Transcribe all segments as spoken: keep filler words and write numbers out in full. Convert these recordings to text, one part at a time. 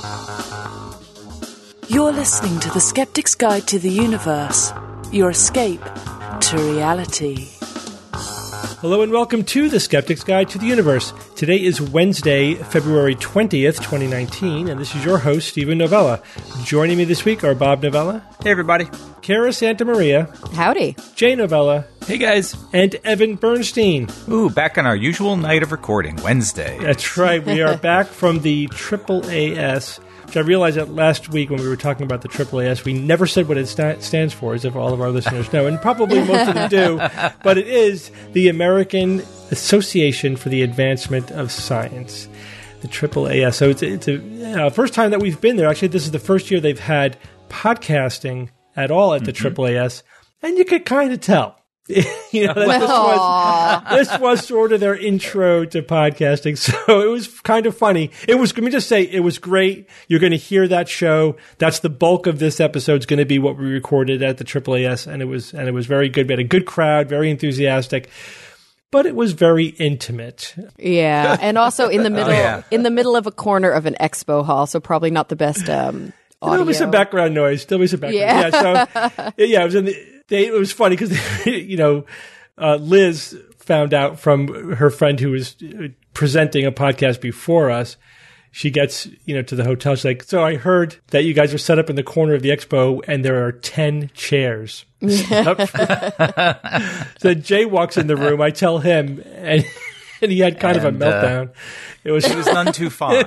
You're listening to The Skeptic's Guide to the Universe, your escape to reality. Hello and welcome to The Skeptic's Guide to the Universe. Today is Wednesday, February twentieth, twenty nineteen, and this is your host, Stephen Novella. Joining me this week are Bob Novella. Hey, everybody. Kara Santa Maria. Howdy. Jay Novella. Hey, guys. And Evan Bernstein. Ooh, back on our usual night of recording, Wednesday. That's right. We are back from the Triple A S, which I realized that last week when we were talking about the Triple A S, we never said what it sta- stands for, as if all of our listeners know, and probably most of them do, but it is the American Association for the Advancement of Science, the Triple A S. So it's, it's a uh, first time that we've been there. Actually, this is the first year they've had podcasting at all at the mm-hmm. Triple A S, and you could kind of tell. you know, that this, was, this was sort of their intro to podcasting, so it was kind of funny. It was, let me just say, it was great. You're going to hear that show. That's the bulk of this episode is going to be what we recorded at the Triple A S, and it was and it was very good. We had a good crowd, very enthusiastic, but it was very intimate. Yeah, and also in the middle, oh, yeah. in the middle of a corner of an expo hall, so probably not the best um, audio. There'll be some background noise. There'll be some background. Yeah, yeah so yeah, it was in the. They, it was funny because, you know, uh, Liz found out from her friend who was presenting a podcast before us. She gets, you know, to the hotel. She's like, so I heard that you guys are set up in the corner of the expo and there are ten chairs. Yep. So Jay walks in the room. I tell him, and, and he had kind and, of a meltdown. Uh, it was, it was none too fond.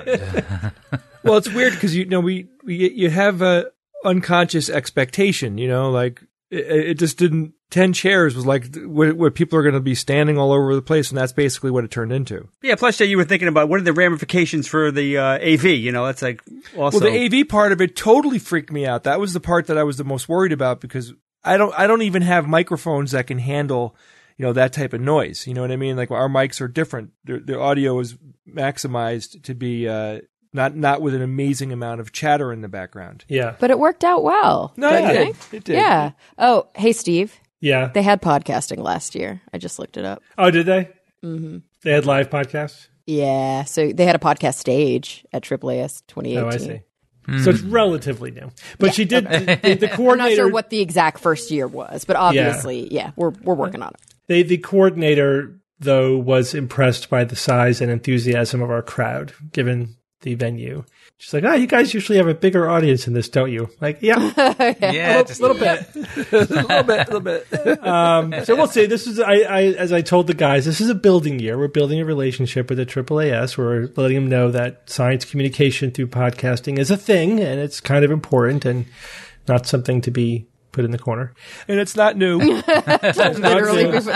Well, it's weird because, you know, we, we you have a unconscious expectation, you know, like, It, it just didn't. Ten chairs was like where, where people are going to be standing all over the place, and that's basically what it turned into. Yeah. Plus, Jay, you were thinking about what are the ramifications for the uh, A V? You know, that's like also. Well, the A V part of it totally freaked me out. That was the part that I was the most worried about because I don't. I don't even have microphones that can handle, you know, that type of noise. You know what I mean? Like our mics are different. Their, their audio is maximized to be. Uh, Not not with an amazing amount of chatter in the background. Yeah. But it worked out well. No, it did. It did. Yeah. Oh, hey, Steve. Yeah. They had podcasting last year. I just looked it up. Oh, did they? Mm-hmm. They had live podcasts? Yeah. So they had a podcast stage at Triple A S twenty eighteen. Oh, I see. Mm. So it's relatively new. But yeah. she did, the, the, the coordinator. I'm not sure what the exact first year was, but obviously, yeah, yeah we're we're working on it. They, the coordinator, though, was impressed by the size and enthusiasm of our crowd, given the venue. She's like, oh, you guys usually have a bigger audience than this, don't you? Like, yeah. yeah, a little, just little bit. a little bit, a little bit. Um, so we'll see. This is, I, I, as I told the guys, this is a building year. We're building a relationship with the Triple A S. We're letting them know that science communication through podcasting is a thing, and it's kind of important and not something to be put in the corner. And it's not new. It's literally, we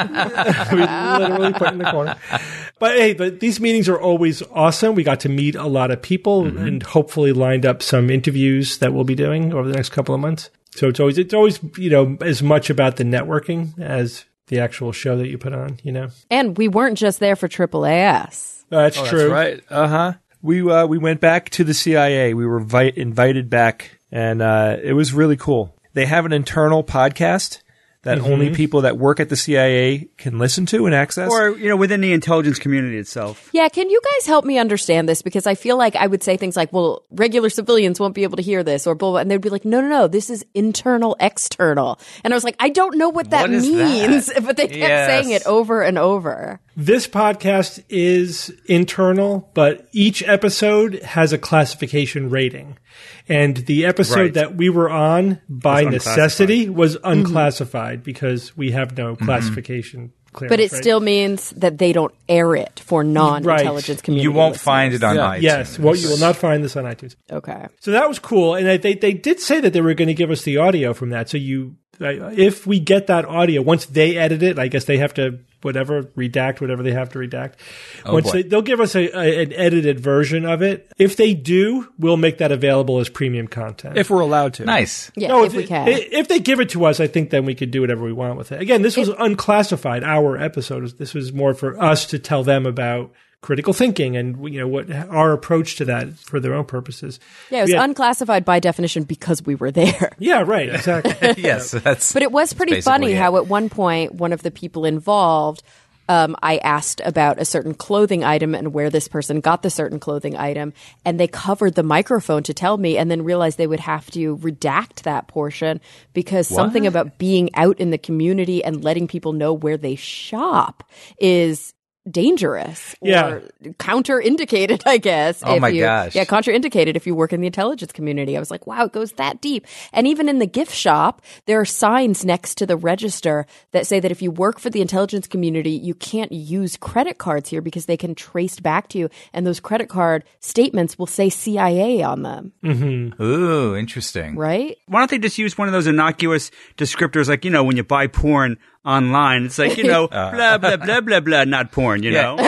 literally put in the corner. But hey, but these meetings are always awesome. We got to meet a lot of people mm-hmm. and hopefully lined up some interviews that we'll be doing over the next couple of months. So it's always, it's always, you know, as much about the networking as the actual show that you put on, you know. And we weren't just there for Triple A S. Uh, that's oh, true. That's right. Uh-huh. We, uh, we went back to the C I A. We were vi- invited back, and uh, it was really cool. They have an internal podcast that mm-hmm. only people that work at the C I A can listen to and access. Or, you know, within the intelligence community itself. Yeah, can you guys help me understand this? Because I feel like I would say things like, well, regular civilians won't be able to hear this, or blah, blah, and they'd be like, no, no, no, this is internal, external. And I was like, I don't know what that what is means, that? But they kept yes. saying it over and over. This podcast is internal, but each episode has a classification rating. And the episode right. that we were on by necessity was unclassified mm-hmm. because we have no classification mm-hmm. clearance. But it right? still means that they don't air it for non-intelligence right. community You won't listeners. find it on yeah. iTunes. Yes, well, you will not find this on iTunes. Okay. So that was cool. And they, they did say that they were going to give us the audio from that. So you, if we get that audio, once they edit it, I guess they have to whatever, redact whatever they have to redact. Oh, Once boy. they, they'll give us a, a, an edited version of it. If they do, we'll make that available as premium content. If we're allowed to. Nice. Yeah, no, if, if we can. If they give it to us, I think then we could do whatever we want with it. Again, this was it, unclassified, our episode. This was more for us to tell them about critical thinking and, you know, what our approach to that for their own purposes. Yeah, it was yeah. unclassified by definition because we were there. Yeah, right, exactly. Yes, that's But it was pretty basically funny it. how at one point one of the people involved um, I asked about a certain clothing item and where this person got the certain clothing item, and they covered the microphone to tell me, and then realized they would have to redact that portion because something about being out in the community and letting people know where they shop is dangerous or Yeah. counterindicated, I guess. Oh if my you, gosh. Yeah, contraindicated if you work in the intelligence community. I was like, wow, it goes that deep. And even in the gift shop, there are signs next to the register that say that if you work for the intelligence community, you can't use credit cards here because they can trace back to you. And those credit card statements will say C I A on them, Ooh, interesting. right? Why don't they just use one of those innocuous descriptors, like, you know, when you buy porn online, it's like, you know, blah, blah, blah, blah, blah, not porn, you know?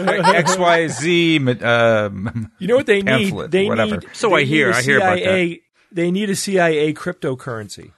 X, Y, Z. Uh, You know what they need? Pamphlet, They whatever. need. So they I need hear- a I hear about C I A They need a C I A cryptocurrency.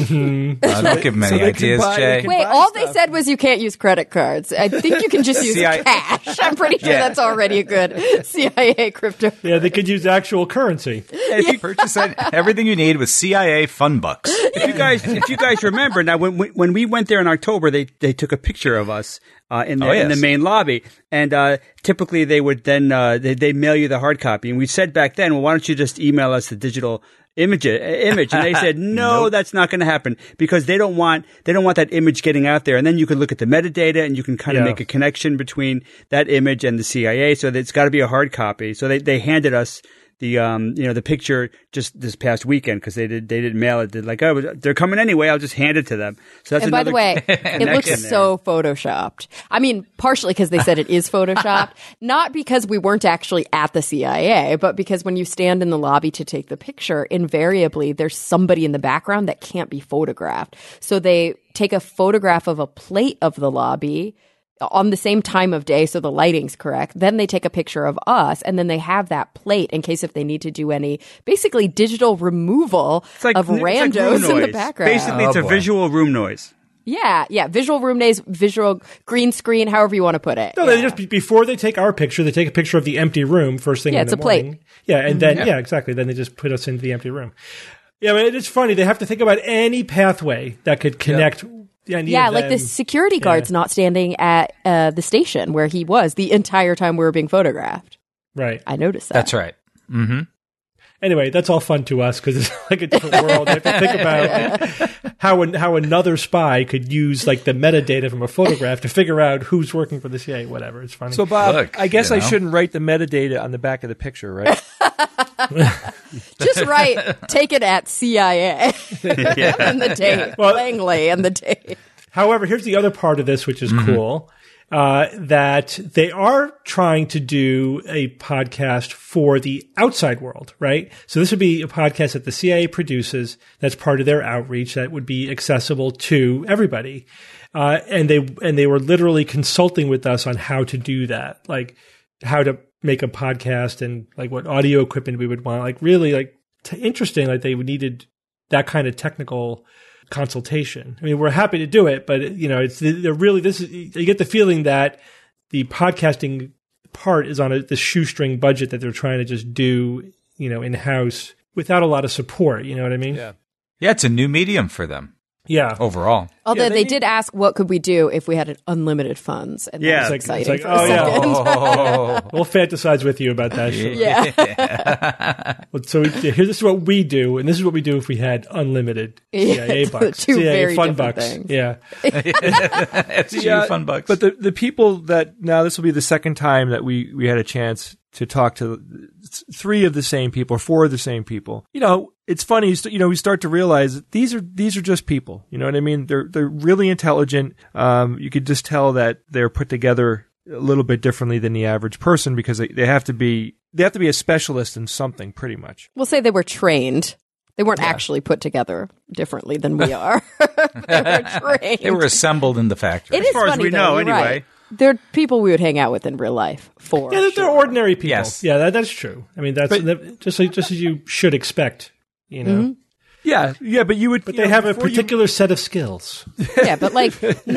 uh, don't give them So any they can ideas, buy- they Jay. can- Wait, buy all they stuff. said was you can't use credit cards. I think you can just use C I A cash. I'm pretty sure Yeah. that's already a good C I A crypto. Yeah, they could use actual currency. If you purchase that- everything you need with C I A fun bucks. If you guys, if you guys remember, now when we, when we went there in October, they they took a picture of us uh, in the Oh, in the yes. main lobby, and uh, typically they would then uh, they they mail you the hard copy, and we said back then, well, why don't you just email us the digital image image? And they said, no, that's not going to happen because they don't want they don't want that image getting out there, and then you can look at the metadata and you can kind of Yeah. make a connection between that image and the C I A. So that it's got to be a hard copy. So they they handed us the um you know the picture just this past weekend because they did they didn't mail it. They're like, oh, they're coming anyway. I'll just hand it to them. So that's And by the another way, it connection looks there. so photoshopped. I mean, partially because they said it is photoshopped, not because we weren't actually at the C I A, but because when you stand in the lobby to take the picture, invariably there's somebody in the background that can't be photographed. So they take a photograph of a plate of the lobby on the same time of day, so the lighting's correct. Then they take a picture of us, and then they have that plate in case if they need to do any basically digital removal It's like, of it's like room randos in the noise. background. Basically, it's Oh, a boy. visual room noise. Yeah, yeah. Visual room days, visual green screen, however you want to put it. No, yeah. they just before they take our picture, they take a picture of the empty room first thing Yeah, in it's the a plate. morning. Yeah, and then yeah. exactly. Then they just put us into the empty room. Yeah, but it's funny. They have to think about any pathway that could connect. any Yeah, of like the them. security guard's not standing at uh, the station where he was the entire time we were being photographed. Right. I noticed that. That's right. Anyway, that's all fun to us because it's like a different world. You have to think about how an, how another spy could use like the metadata from a photograph to figure out who's working for the C I A. Whatever. It's funny. So, Bob, Look, I guess you I know. shouldn't write the metadata on the back of the picture, right? Just right. Take it at C I A and the date. Well- Langley and the date. However, here's the other part of this, which is cool, uh, that they are trying to do a podcast for the outside world, right? So this would be a podcast that the C I A produces that's part of their outreach that would be accessible to everybody. Uh, and they, and they were literally consulting with us on how to do that, like how to make a podcast and like what audio equipment we would want, like really like t- interesting. Like they needed that kind of technical consultation. I mean, we're happy to do it, but you know, it's they're really this is you get the feeling that the podcasting part is on a the shoestring budget that they're trying to just do, you know, in house without a lot of support. You know what I mean? Yeah. Yeah, it's a new medium for them Yeah. overall. Although Yeah, they, they did ask what could we do if we had unlimited funds. And Yeah, that was it's like- exciting it's for like, a oh, yeah. second. Oh, We'll fantasize with you about that. Sure. Yeah. Well, so we, here, this is what we do, and this is what we do if we had unlimited C I A Yeah, bucks, two C I A very fun different bucks. things. Yeah. F C U fun bucks. But the, the people that now this will be the second time that we, we had a chance to talk to th- three of the same people or four of the same people. You know, it's funny. You, st- you know, we start to realize that these are these are just people. You know what I mean? They're they're really intelligent. Um, you could just tell that they're put together a little bit differently than the average person because they, they have to be they have to be a specialist in something pretty much. We'll say they were trained. They weren't actually put together differently than we are. They were trained. They were assembled in the factory. It is far as funny, we though, know, you're anyway. right. They're people we would hang out with in real life. For Yeah, they're, they're sure. ordinary people. Yes. Yeah, that, that's true. I mean, that's But- that, just like, just as you should expect, you know. Yeah, yeah, but you would. But you they know, have a before you- particular set of skills. Yeah, but like not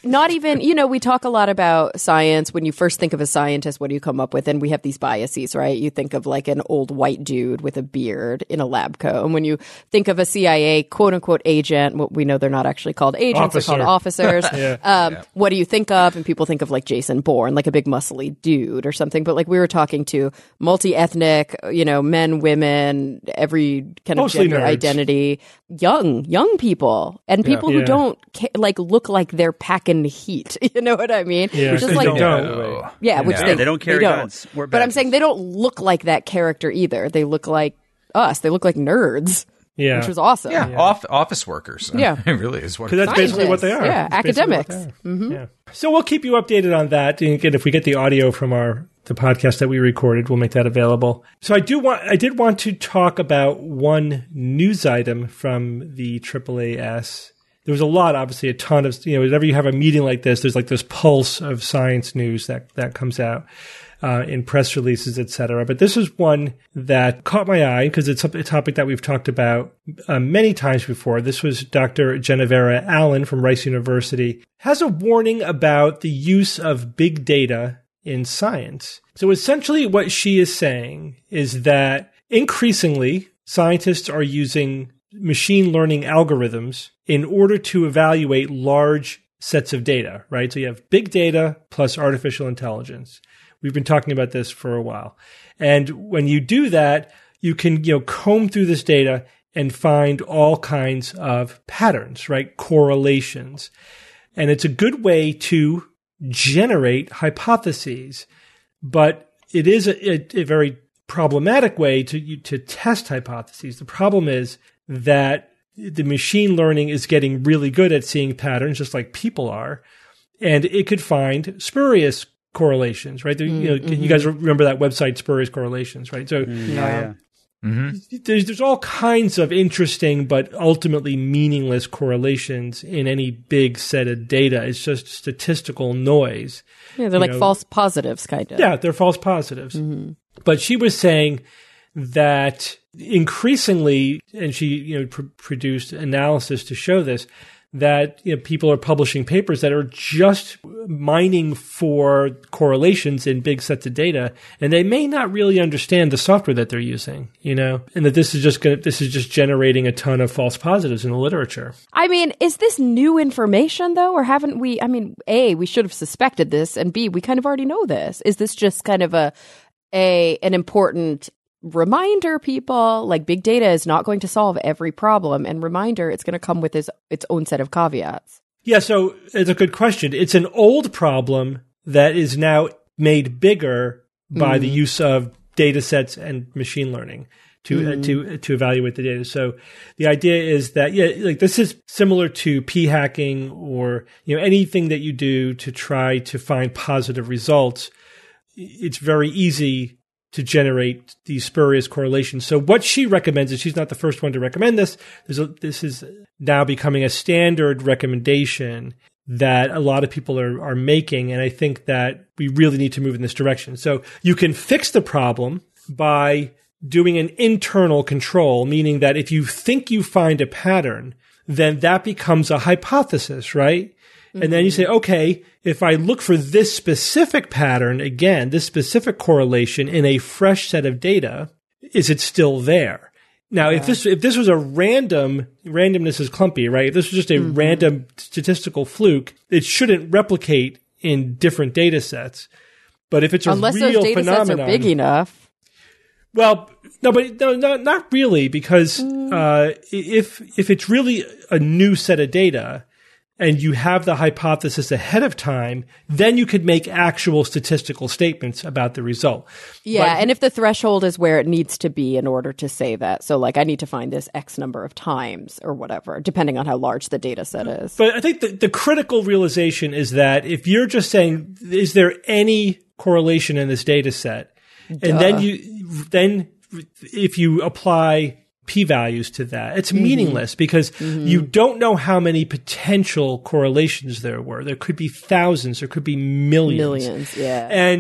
not even, you know, we talk a lot about science. When you first think of a scientist, what do you come up with? And we have these biases, right? You think of like an old white dude with a beard in a lab coat. And when you think of a C I A quote unquote agent, well, we know they're not actually called agents, Officer. they're called officers. Yeah. Um, Yeah. What do you think of? And people think of like Jason Bourne, like a big muscly dude or something. But like we were talking to multi-ethnic, you know, men, women, every kind of Mostly gender nerds. identity, young, young people, and people who Yeah. don't ca- like look like they're packing heat. You know what I mean? Yeah, Just they like don't. Oh. yeah, which Yeah. they, They don't carry guns or But I'm badges. saying they don't look like that character either. They look like us. They look like nerds, Yeah. which was awesome. Yeah, Off, office workers. Yeah. It really is what Because that's basically what they are. Yeah, That's basically what academics. they are. Yeah. So we'll keep you updated on that. And again, if we get the audio from our the podcast that we recorded, we'll make that available. So I do want I did want to talk about one news item from the triple A S. There was a lot, obviously, a ton of, you know, whenever you have a meeting like this, there's like this pulse of science news that, that comes out uh, in press releases, et cetera. But this is one that caught my eye because it's a topic that we've talked about uh, many times before. This was Doctor Genevera Allen from Rice University has a warning about the use of big data in science. So essentially what she is saying is that increasingly scientists are using machine learning algorithms in order to evaluate large sets of data, right? So you have big data plus artificial intelligence. We've been talking about this for a while. And when you do that, you can, you know, comb through this data and find all kinds of patterns, right? Correlations. And it's a good way to generate hypotheses, but it is a, a, a very problematic way to, to test hypotheses. The problem is that the machine learning is getting really good at seeing patterns, just like people are, and it could find spurious correlations, right? There, you know, Mm-hmm. you guys remember that website, Spurious Correlations, right? So Yeah. there's there's all kinds of interesting but ultimately meaningless correlations in any big set of data. It's just statistical noise. Yeah, they're You like know, false positives, kind of. Yeah, they're false positives. But she was saying that increasingly, and she you know pr- produced analysis to show this, that you know, people are publishing papers that are just mining for correlations in big sets of data, and they may not really understand the software that they're using, you know, and that this is just going this is just generating a ton of false positives in the literature. I mean, is this new information though, or haven't we? I mean, A, we should have suspected this, and B, we kind of already know this. Is this just kind of a a an important reminder, people? Like, big data is not going to solve every problem, and reminder, it's going to come with its its own set of caveats. Yeah, so it's a good question. It's an old problem that is now made bigger by the use of data sets and machine learning to uh, to to evaluate the data. So the idea is that yeah, like this is similar to p hacking or you know anything that you do to try to find positive results. It's very easy to generate these spurious correlations. So what she recommends, and she's not the first one to recommend this, there's a, this is now becoming a standard recommendation that a lot of people are, are making. And I think that we really need to move in this direction. So you can fix the problem by doing an internal control, meaning that if you think you find a pattern, then that becomes a hypothesis, right? And then you say, okay, if I look for this specific pattern, again, this specific correlation in a fresh set of data, is it still there? Now, if this if this was a random, randomness is clumpy, right? If this was just a random statistical fluke, it shouldn't replicate in different data sets. But if it's a Unless real those data phenomenon, sets are big enough. well, no, but no, not not really, because uh, if if it's really a new set of data, and you have the hypothesis ahead of time, then you could make actual statistical statements about the result. Yeah, But- and if the threshold is where it needs to be in order to say that. So, like, I need to find this X number of times or whatever, depending on how large the data set is. But I think the, the critical realization is that if you're just saying, is there any correlation in this data set? And then you, then if you apply p-values to that, it's meaningless because you don't know how many potential correlations there were. There could be thousands, there could be millions. Millions, yeah. And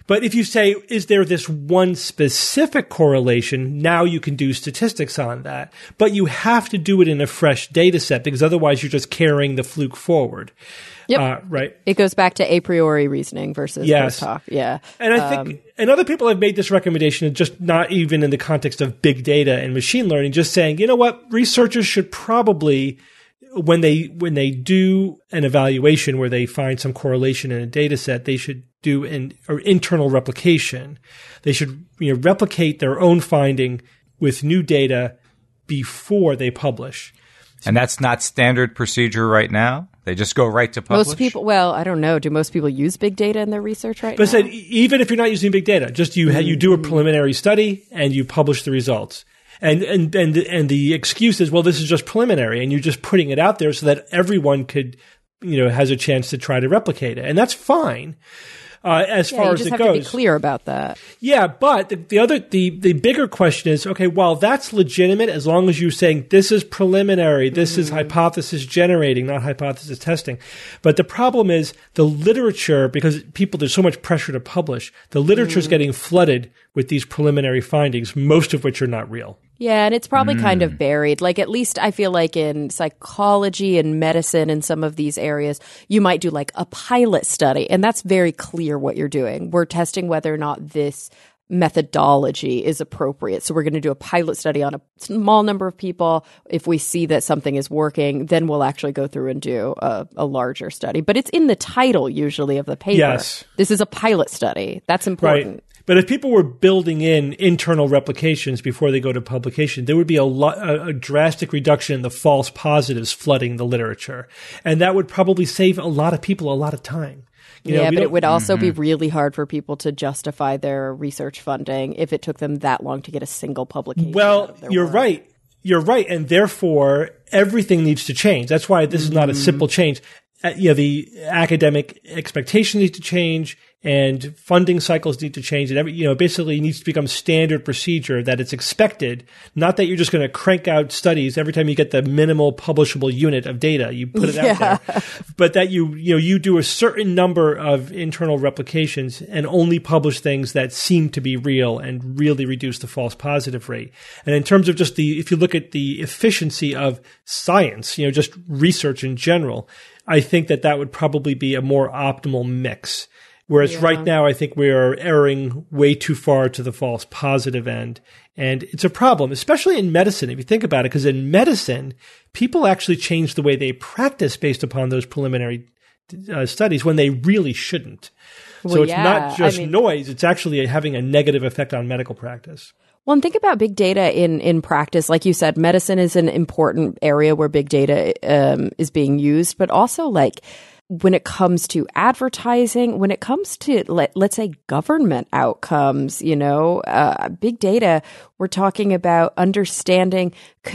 But if you say, is there this one specific correlation, now you can do statistics on that. But you have to do it in a fresh data set because otherwise you're just carrying the fluke forward. Yep. Uh, right. It goes back to a priori reasoning versus Yes. post hoc. Yeah. And I think, Um, and other people have made this recommendation, just not even in the context of big data and machine learning, just saying, you know what, researchers should probably, when they when they do an evaluation where they find some correlation in a data set, they should do an or internal replication. They should, you know, replicate their own finding with new data before they publish. And that's not standard procedure right now? They just go right to publish? most people, well, I don't know. Do most people use big data in their research right But now? I said, even if you're not using big data, just you ha- you do a preliminary study and you publish the results. And, and, and, and the excuse is, well, this is just preliminary and you're just putting it out there so that everyone could, you know, has a chance to try to replicate it. And that's fine. Uh, as yeah, far you as just it have goes. to be clear about that. Yeah, but the, the other, the, the bigger question is, okay, well, that's legitimate as long as you're saying this is preliminary, this Mm-hmm. is hypothesis generating, not hypothesis testing. But the problem is the literature, because people, there's so much pressure to publish, the literature is Mm. getting flooded with these preliminary findings, most of which are not real. Yeah, and it's probably kind of buried. Like, at least I feel like in psychology and medicine and some of these areas, you might do like a pilot study, and that's very clear what you're doing. We're testing whether or not this methodology is appropriate. So we're going to do a pilot study on a small number of people. If we see that something is working, then we'll actually go through and do a, a larger study. But it's in the title usually of the paper. Yes. This is a pilot study. That's important. Right. But if people were building in internal replications before they go to publication, there would be a, lo- a, a drastic reduction in the false positives flooding the literature. And that would probably save a lot of people a lot of time. You know, yeah, we but it don't- would also be really hard for people to justify their research funding if it took them that long to get a single publication. out Well, of their you're work. right. You're right. And therefore, everything needs to change. That's why this is not a simple change. Uh, you know, the academic expectations need to change and funding cycles need to change. And every, you know, basically needs to become standard procedure that it's expected, not that you're just going to crank out studies every time you get the minimal publishable unit of data. You put it out there, but that you, you know, you do a certain number of internal replications and only publish things that seem to be real and really reduce the false positive rate. And in terms of just the, if you look at the efficiency of science, you know, just research in general, I think that that would probably be a more optimal mix. Whereas Yeah. right now, I think we are erring way too far to the false positive end. And it's a problem, especially in medicine, if you think about it, because in medicine, people actually change the way they practice based upon those preliminary uh, studies when they really shouldn't. so Well, it's yeah, not I just mean- noise, it's actually having a negative effect on medical practice. Well, and think about big data in, in practice. Like you said, medicine is an important area where big data um, is being used, but also like when it comes to advertising, when it comes to, let, let's say, government outcomes, you know, uh, big data, we're talking about understanding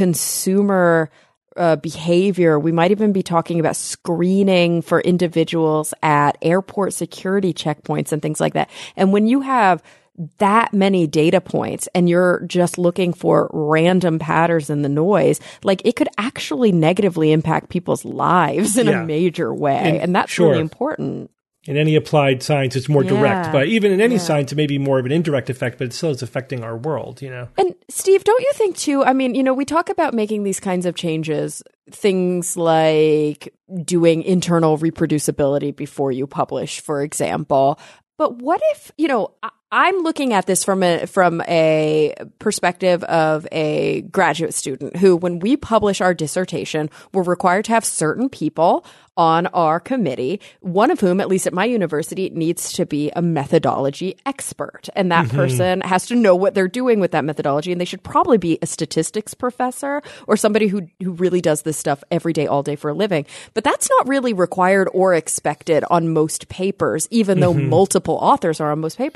consumer uh, behavior. We might even be talking about screening for individuals at airport security checkpoints and things like that. And when you have that many data points and you're just looking for random patterns in the noise, like it could actually negatively impact people's lives in Yeah. a major way. And- And, that's sure. really important. In any applied science, it's more direct. Yeah. But even in any Yeah. science, it may be more of an indirect effect, but it still is affecting our world, you know? And Steve, don't you think too? I mean, you know, we talk about making these kinds of changes, things like doing internal reproducibility before you publish, for example. But what if, you know, I- I'm looking at this from a from a perspective of a graduate student who, when we publish our dissertation, we're required to have certain people on our committee, one of whom, at least at my university, needs to be a methodology expert. And that person has to know what they're doing with that methodology. And they should probably be a statistics professor or somebody who, who really does this stuff every day, all day for a living. But that's not really required or expected on most papers, even though multiple authors are on most papers.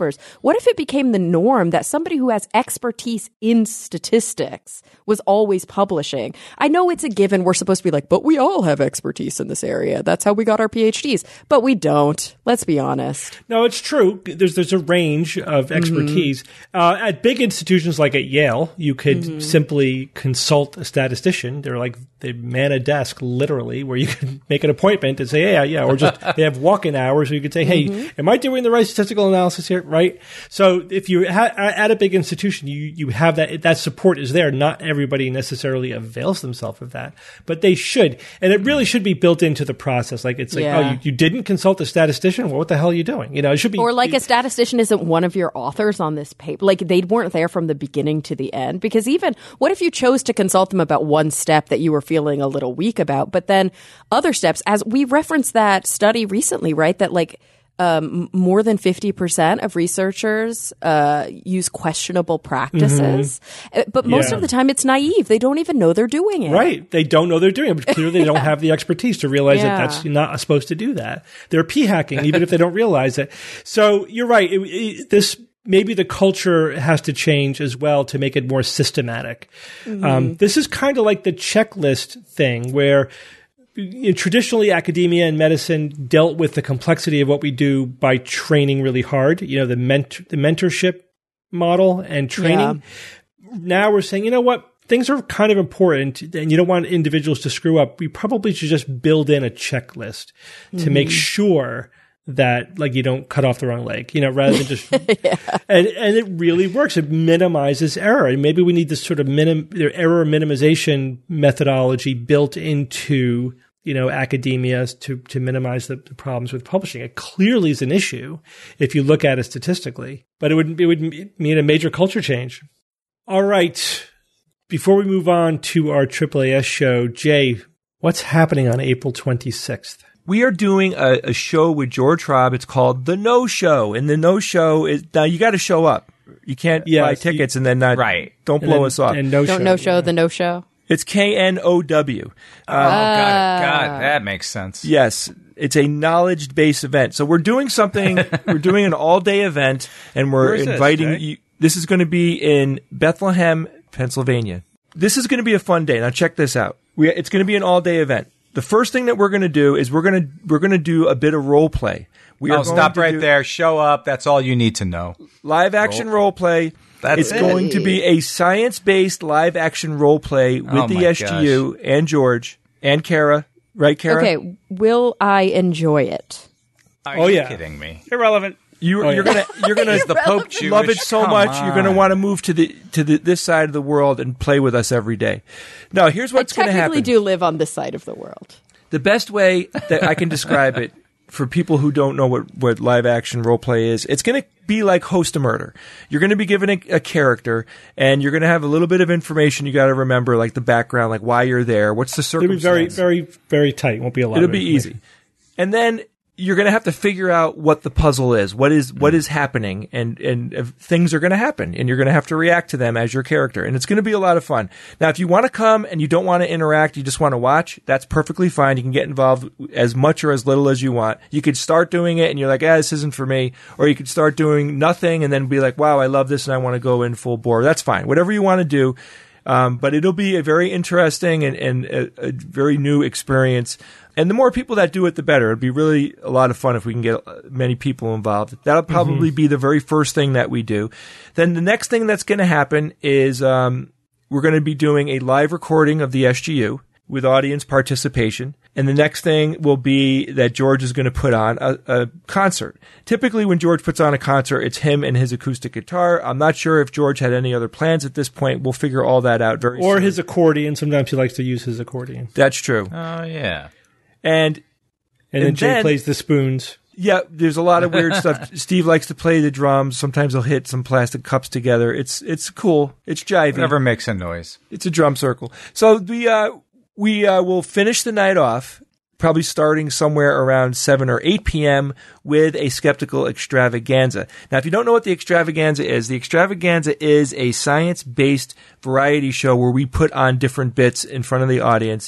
what if it became the norm that somebody who has expertise in statistics was always publishing? I know it's a given. We're supposed to be like, but we all have expertise in this area. That's how we got our P H Ds. But we don't. Let's be honest. No, it's true. There's there's a range of expertise. Mm-hmm. Uh, at big institutions like at Yale, you could mm-hmm. simply consult a statistician. They're like, they man a desk, literally, where you can make an appointment and say, yeah, yeah, or just they have walk-in hours where you could say, hey, mm-hmm. am I doing the right statistical analysis here? Right? So if you're ha- at a big institution, you, you have that, that support is there. Not everybody necessarily avails themselves of that, but they should. And it really should be built into the process. Like, it's like, yeah. oh, you, you didn't consult a statistician? Well, what the hell are you doing? You know, it should be. Or like a statistician isn't one of your authors on this paper. Like, they weren't there from the beginning to the end. Because even, what if you chose to consult them about one step that you were feeling a little weak about, but then other steps, as we referenced that study recently, right? That like um, more than fifty percent of researchers uh, use questionable practices, mm-hmm. but most yeah. of the time it's naive. They don't even know they're doing it. Right. They don't know they're doing it, but clearly they don't have the expertise to realize yeah. that that's not supposed to do that. They're p-hacking, even if they don't realize it. So you're right. It, it, this Maybe the culture has to change as well to make it more systematic. Mm-hmm. Um, this is kind of like the checklist thing where you know, traditionally academia and medicine dealt with the complexity of what we do by training really hard. You know, the ment- the mentorship model and training. Yeah. Now we're saying, you know what? Things are kind of important and you don't want individuals to screw up. We probably should just build in a checklist mm-hmm. to make sure that like you don't cut off the wrong leg, you know, rather than just, yeah. and, and it really works. It minimizes error. And maybe we need this sort of minim, error minimization methodology built into, you know, academia to, to minimize the, the problems with publishing. It clearly is an issue if you look at it statistically, but it would, it would mean a major culture change. All right. Before we move on to our triple A S show, Jay, what's happening on April twenty-sixth? We are doing a, a show with George Hrab. It's called The No Show. And The No Show is, now you got to show up. You can't yes, buy tickets you, and then not, right. don't and blow then, us off. And no don't show, no show, yeah. the no show. It's K N O W. Oh, uh, got it. God, that makes sense. Yes. It's a knowledge-based event. So we're doing something, we're doing an all-day event, and we're inviting this, you. This is going to be in Bethlehem, Pennsylvania. This is going to be a fun day. Now check this out. We, it's going to be an all-day event. The first thing that we're going to do is we're going to we're going to do a bit of role play. We oh, stop right there. Show up. That's all you need to know. Live action role play. That's it's it. going to be a science-based live action role play with oh the S G U gosh. and George and Kara. Right, Kara? Okay. Will I enjoy it? Are oh, you yeah. kidding me? Irrelevant. You, oh, you're yeah. gonna you're gonna Is the Pope Jewish? love it so Come much. on. You're gonna want to move to the to the, this side of the world and play with us every day. Now, here's what's going I to happen. technically do live on this side of the world. The best way that I can describe it for people who don't know what, what live action role play is, it's going to be like Host a Murder. You're going to be given a, a character, and you're going to have a little bit of information you got to remember, like the background, like why you're there, what's the circumstance. It'll be very, very, very tight. It won't be a lot. It'll of be easy. And then you're going to have to figure out what the puzzle is, what is what is happening, and and if things are going to happen, and you're going to have to react to them as your character, and it's going to be a lot of fun. Now, if you want to come and you don't want to interact, you just want to watch, that's perfectly fine. You can get involved as much or as little as you want. You could start doing it, and you're like, ah, this isn't for me, or you could start doing nothing, and then be like, wow, I love this, and I want to go in full bore. That's fine. Whatever you want to do. Um, but it'll be a very interesting and, and a, a very new experience. And the more people that do it, the better. It'd be really a lot of fun if we can get many people involved. That'll probably mm-hmm. be the very first thing that we do. Then the next thing that's going to happen is um, we're going to be doing a live recording of the S G U with audience participation. And the next thing will be that George is going to put on a, a concert. Typically, when George puts on a concert, it's him and his acoustic guitar. I'm not sure if George had any other plans at this point. We'll figure all that out very soon. Or his accordion. Sometimes he likes to use his accordion. That's true. Oh, yeah. And, and, and then Jay then, plays the spoons. Yeah, there's a lot of weird stuff. Steve likes to play the drums. Sometimes he'll hit some plastic cups together. It's it's cool. It's jivey. Whatever makes a noise. It's a drum circle. So we uh, we uh, will finish the night off, probably starting somewhere around seven or eight p.m. with a skeptical extravaganza. Now, if you don't know what the extravaganza is, the extravaganza is a science-based variety show where we put on different bits in front of the audience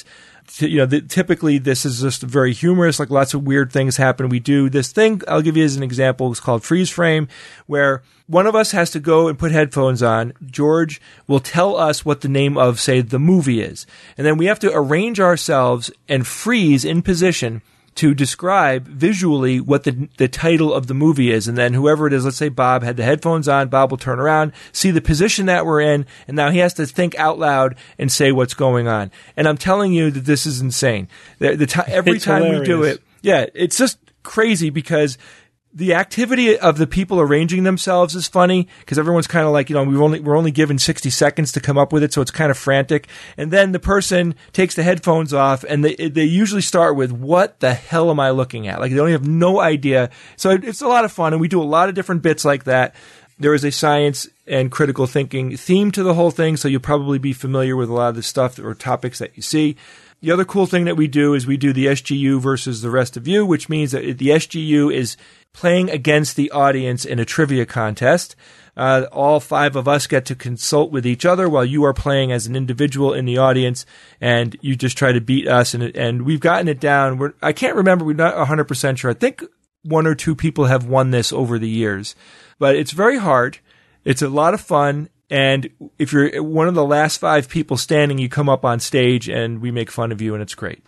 t- you know, the, typically this is just very humorous, like lots of weird things happen. We do this thing, I'll give you as an example, it's called freeze frame, where one of us has to go and put headphones on. George will tell us what the name of, say, the movie is. And then we have to arrange ourselves and freeze in position to describe visually what the the title of the movie is. And then whoever it is, let's say Bob had the headphones on, Bob will turn around, see the position that we're in, and now he has to think out loud and say what's going on. And I'm telling you that this is insane. The, the t- every It's time hilarious. we do it, yeah, it's just crazy because the activity of the people arranging themselves is funny because everyone's kind of like, you know, we've only, we're only given sixty seconds to come up with it. So it's kind of frantic. And then the person takes the headphones off and they, they usually start with, what the hell am I looking at? Like they don't have no idea. So it, it's a lot of fun. And we do a lot of different bits like that. There is a science and critical thinking theme to the whole thing. So you'll probably be familiar with a lot of the stuff or topics that you see. The other cool thing that we do is we do the S G U versus the rest of you, which means that the S G U is playing against the audience in a trivia contest. Uh, all five of us get to consult with each other while you are playing as an individual in the audience, and you just try to beat us. And, and we've gotten it down. We're, I can't remember. We're not one hundred percent sure. I think one or two people have won this over the years. But it's very hard. It's a lot of fun. And if you're one of the last five people standing, you come up on stage and we make fun of you, and it's great.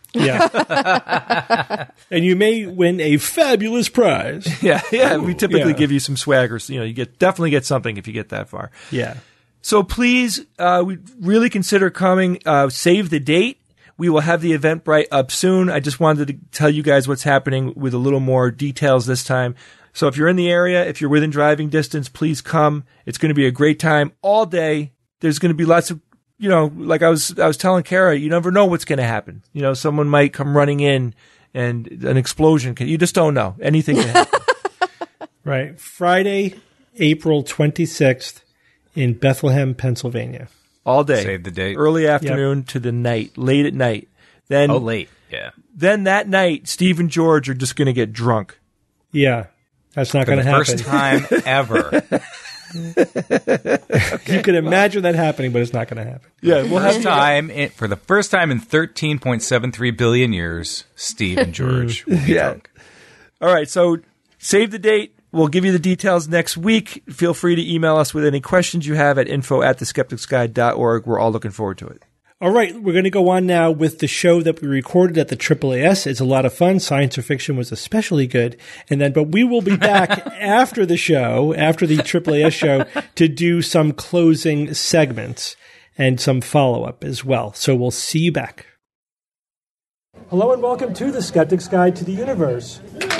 Yeah. And you may win a fabulous prize. Yeah, yeah. We typically Yeah. give you some swag, or you know, you get definitely get something if you get that far. Yeah. So please, uh, we really consider coming. Uh, save the date. We will have the Eventbrite up soon. I just wanted to tell you guys what's happening with a little more details this time. So if you're in the area, if you're within driving distance, please come. It's going to be a great time all day. There's going to be lots of, you know, like I was, I was telling Kara, you never know what's going to happen. You know, someone might come running in and an explosion can, you just don't know. Anything can happen. Right. Friday, April twenty-sixth in Bethlehem, Pennsylvania. All day. Save the date. Early afternoon to the night, late at night. Then, Oh, late. Yeah. then that night, Steve and George are just going to get drunk. Yeah. That's not For going the to happen. first time ever. You can imagine that happening, but it's not going to happen. Yeah, we'll have First time in, for the first time in thirteen point seven three billion years, Steve and George will be Yeah. drunk. All right, so save the date. We'll give you the details next week. Feel free to email us with any questions you have at info at the skeptics guide dot org. We're all looking forward to it. All right, we're going to go on now with the show that we recorded at the triple A S. It's a lot of fun. Science or Fiction was especially good. And then, but we will be back after the show, after the triple A S show, to do some closing segments and some follow-up as well. So we'll see you back. Hello and welcome to the Skeptic's Guide to the Universe.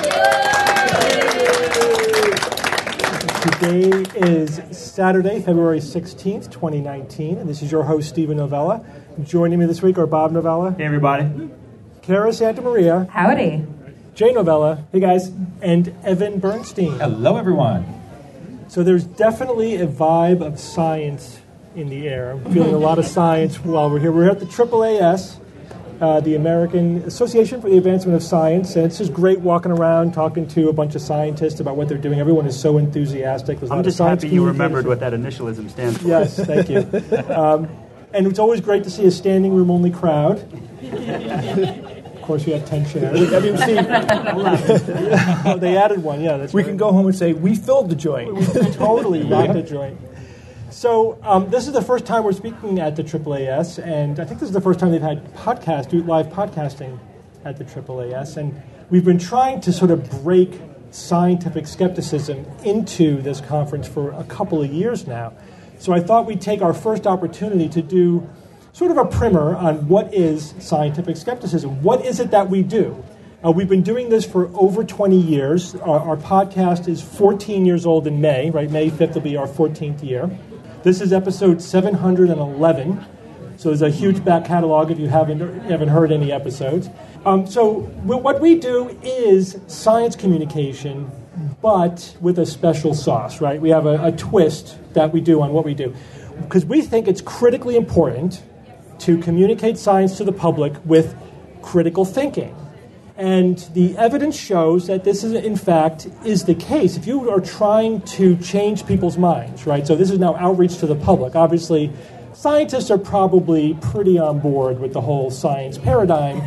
Today is Saturday, February sixteenth, twenty nineteen, and this is your host, Stephen Novella. Joining me this week are Bob Novella. Hey, everybody. Cara Santa Maria. Howdy. Jay Novella. Hey, guys. And Evan Bernstein. Hello, everyone. So there's definitely a vibe of science in the air. I'm feeling a lot of science while we're here. We're at the triple A S, uh, the American Association for the Advancement of Science, and it's just great walking around talking to a bunch of scientists about what they're doing. Everyone is so enthusiastic. There's a lot I'm of just science happy you remembered communicators. what that initialism stands for. Yes, thank you. Um, and it's always great to see a standing room only crowd. Of course, you have ten chairs. I mean, see, oh, they added one. Yeah, that's We right. can go home and say, we filled the joint. Totally rocked the joint. So um, this is the first time we're speaking at the triple A S, and I think this is the first time they've had podcast, do live podcasting at the triple A S, and we've been trying to sort of break scientific skepticism into this conference for a couple of years now. So I thought we'd take our first opportunity to do sort of a primer on what is scientific skepticism. What is it that we do? Uh, we've been doing this for over twenty years. Our, our podcast is fourteen years old in May, right? May fifth will be our fourteenth year. This is episode seven hundred eleven. So there's a huge back catalog if you haven't, haven't heard any episodes. Um, so what we do is science communication, but with a special sauce, right? We have a, a twist that we do on what we do. Because we think it's critically important to communicate science to the public with critical thinking. And the evidence shows that this is, in fact, is the case. If you are trying to change people's minds, right? So this is now outreach to the public. Obviously, scientists are probably pretty on board with the whole science paradigm.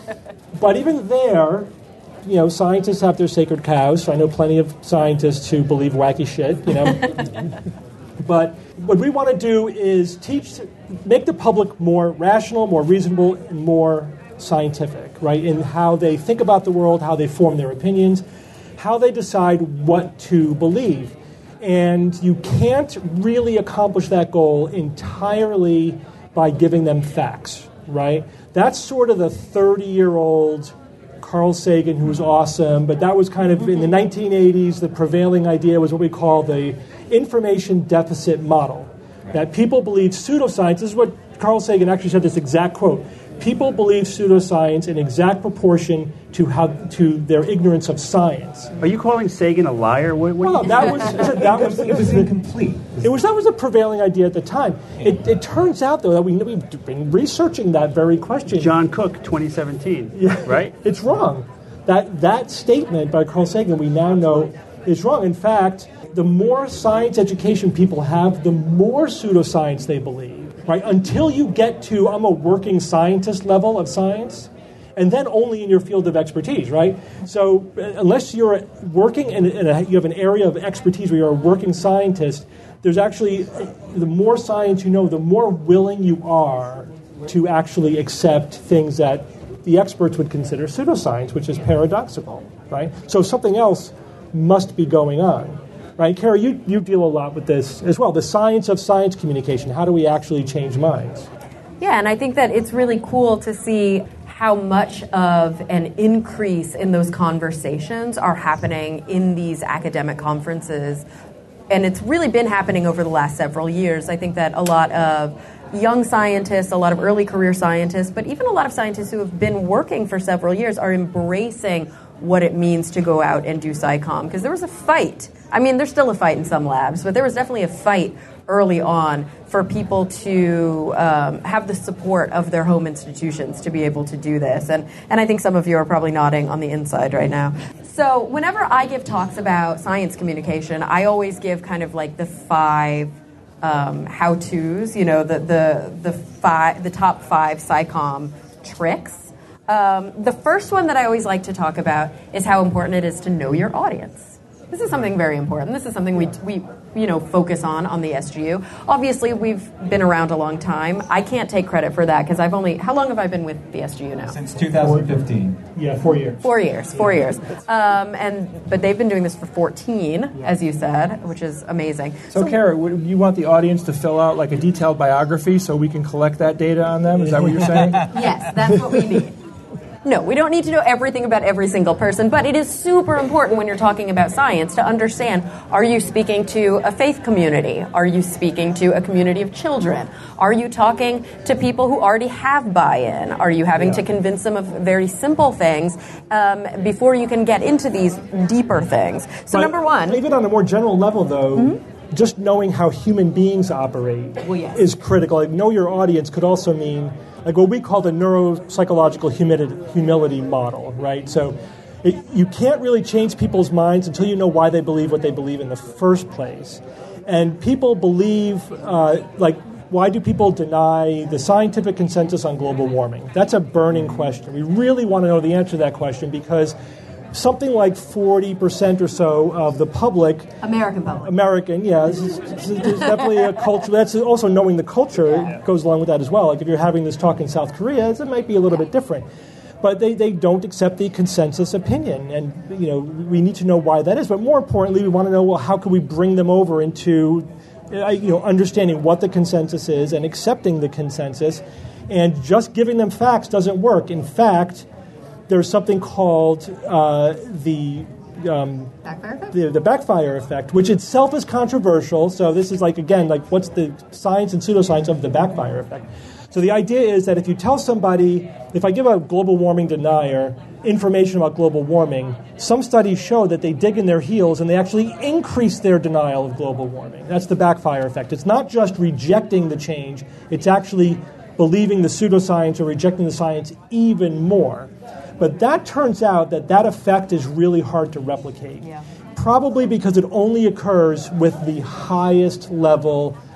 But even there, you know, scientists have their sacred cows. So I know plenty of scientists who believe wacky shit, you know. But what we want to do is teach, make the public more rational, more reasonable, and more scientific, right, in how they think about the world, how they form their opinions, how they decide what to believe. And you can't really accomplish that goal entirely by giving them facts, right? That's sort of the thirty-year-old Carl Sagan, who was awesome, but that was kind of in the nineteen eighties, the prevailing idea was what we call the information deficit model, that people believed pseudoscience. This is what Carl Sagan actually said, this exact quote. People believe pseudoscience in exact proportion to how to their ignorance of science. Are you calling Sagan a liar? What, what Well, no, that was that was It was incomplete. It was that was a prevailing idea at the time. It, it turns out though that we, we've been researching that very question. John Cook, twenty seventeen, Yeah, right? It's wrong. That that statement by Carl Sagan we now know is wrong. In fact, the more science education people have, the more pseudoscience they believe. Right? Until you get to I'm a working scientist level of science, and then only in your field of expertise, right? So uh, unless you're working and you have an area of expertise where you're a working scientist, there's actually, uh, the more science you know, the more willing you are to actually accept things that the experts would consider pseudoscience, which is paradoxical, right? So something else must be going on. Right, Kara, you, you deal a lot with this as well. The science of science communication. How do we actually change minds? Yeah, and I think that it's really cool to see how much of an increase in those conversations are happening in these academic conferences. And it's really been happening over the last several years. I think that a lot of young scientists, a lot of early career scientists, but even a lot of scientists who have been working for several years are embracing what it means to go out and do SciComm. Because there was a fight. I mean, there's still a fight in some labs, but there was definitely a fight early on for people to um, have the support of their home institutions to be able to do this. And, and I think some of you are probably nodding on the inside right now. So whenever I give talks about science communication, I always give kind of like the five um, how-tos, you know, the, the, the, five, the top five SciComm tricks. Um, the first one that I always like to talk about is how important it is to know your audience. This is something very important. This is something we, we you know, focus on on the S G U. Obviously, we've been around a long time. I can't take credit for that because I've only... How long have I been with the S G U now? Since two thousand fifteen. Yeah, four years. Four years, four years. Um, and But they've been doing this for fourteen, as you said, which is amazing. So, Kara, would you want the audience to fill out like a detailed biography so we can collect that data on them? Is that what you're saying? Yes, that's what we need. No, we don't need to know everything about every single person, but it is super important when you're talking about science to understand, are you speaking to a faith community? Are you speaking to a community of children? Are you talking to people who already have buy-in? Are you having yeah. to convince them of very simple things um, before you can get into these deeper things? So but number one... Even on a more general level, though, mm-hmm. just knowing how human beings operate well, yes. is critical. Like, know your audience could also mean... like what we call the neuropsychological humility, humility model, right? So it, you can't really change people's minds until you know why they believe what they believe in the first place. And people believe, uh, like, why do people deny the scientific consensus on global warming? That's a burning question. We really want to know the answer to that question because something like forty percent or so of the public... American public. American, yeah. This is, this is, there's definitely a culture. That's also knowing the culture yeah. goes along with that as well. Like if you're having this talk in South Korea, it might be a little bit different. But they, they don't accept the consensus opinion. And, you know, we need to know why that is. But more importantly, we want to know, well, how can we bring them over into, you know, understanding what the consensus is and accepting the consensus. And just giving them facts doesn't work. In fact... there's something called uh, the, um, backfire effect? the the backfire effect, which itself is controversial. So this is like, again, like what's the science and pseudoscience of the backfire effect? So the idea is that if you tell somebody, if I give a global warming denier information about global warming, some studies show that they dig in their heels and they actually increase their denial of global warming. That's the backfire effect. It's not just rejecting the change, it's actually believing the pseudoscience or rejecting the science even more. But that turns out that that effect is really hard to replicate. Yeah. Probably because it only occurs with the highest level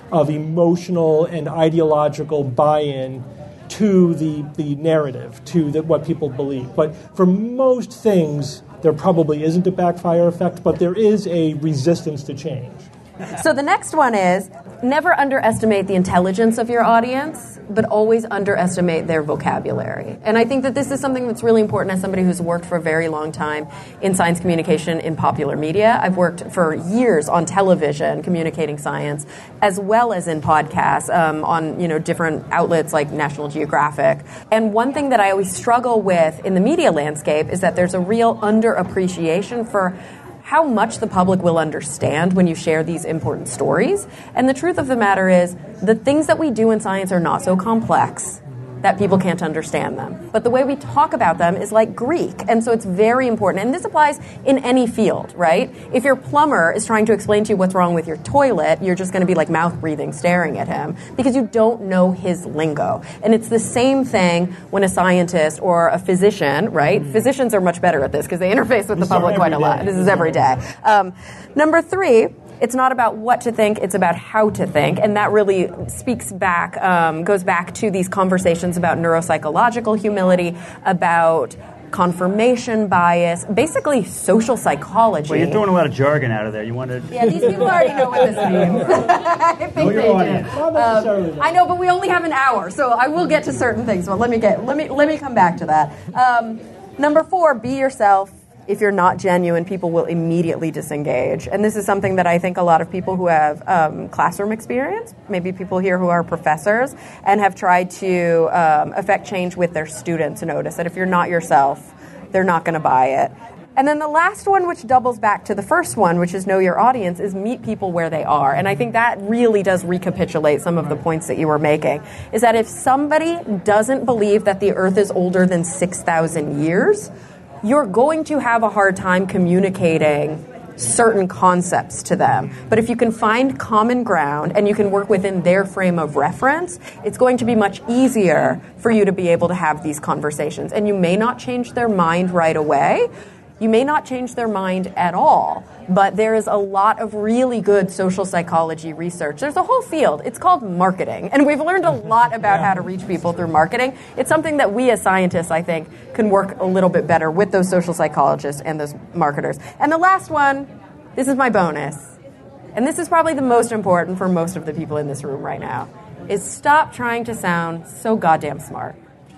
of emotional and ideological buy-in to the, the narrative, to the, what people believe. But for most things, there probably isn't a backfire effect, but there is a resistance to change. So the next one is never underestimate the intelligence of your audience, but always underestimate their vocabulary. And I think that this is something that's really important as somebody who's worked for a very long time in science communication in popular media. I've worked for years on television communicating science, as well as in podcasts um, on you know different outlets like National Geographic. And one thing that I always struggle with in the media landscape is that there's a real underappreciation for how much the public will understand when you share these important stories. And the truth of the matter is, the things that we do in science are not so complex that people can't understand them. But the way we talk about them is like Greek. And so it's very important. And this applies in any field, right? If your plumber is trying to explain to you what's wrong with your toilet, you're just going to be like mouth breathing, staring at him, because you don't know his lingo. And it's the same thing when a scientist or a physician, right? Mm. Physicians are much better at this because they interface with the public quite a lot. This is every day. Um, number three, it's not about what to think, it's about how to think. And that really speaks back, um, goes back to these conversations about neuropsychological humility, about confirmation bias, basically social psychology. Well, you're throwing a lot of jargon out of there. You want to... Yeah, these people already know what this means. I think know they your audience. do. Um, I know, but we only have an hour, so I will get to certain things. But let me get let me let me come back to that. Um, number four, be yourself. If you're not genuine, people will immediately disengage. And this is something that I think a lot of people who have um, classroom experience, maybe people here who are professors, and have tried to um, affect change with their students notice that if you're not yourself, they're not going to buy it. And then the last one, which doubles back to the first one, which is know your audience, is meet people where they are. And I think that really does recapitulate some of the points that you were making, is that if somebody doesn't believe that the Earth is older than six thousand years, you're going to have a hard time communicating certain concepts to them. But if you can find common ground and you can work within their frame of reference, it's going to be much easier for you to be able to have these conversations. And you may not change their mind right away. You may not change their mind at all, but there is a lot of really good social psychology research. There's a whole field. It's called marketing, and we've learned a lot about how to reach people through marketing. It's something that we as scientists, I think, can work a little bit better with those social psychologists and those marketers. And the last one, this is my bonus, and this is probably the most important for most of the people in this room right now, is stop trying to sound so goddamn smart.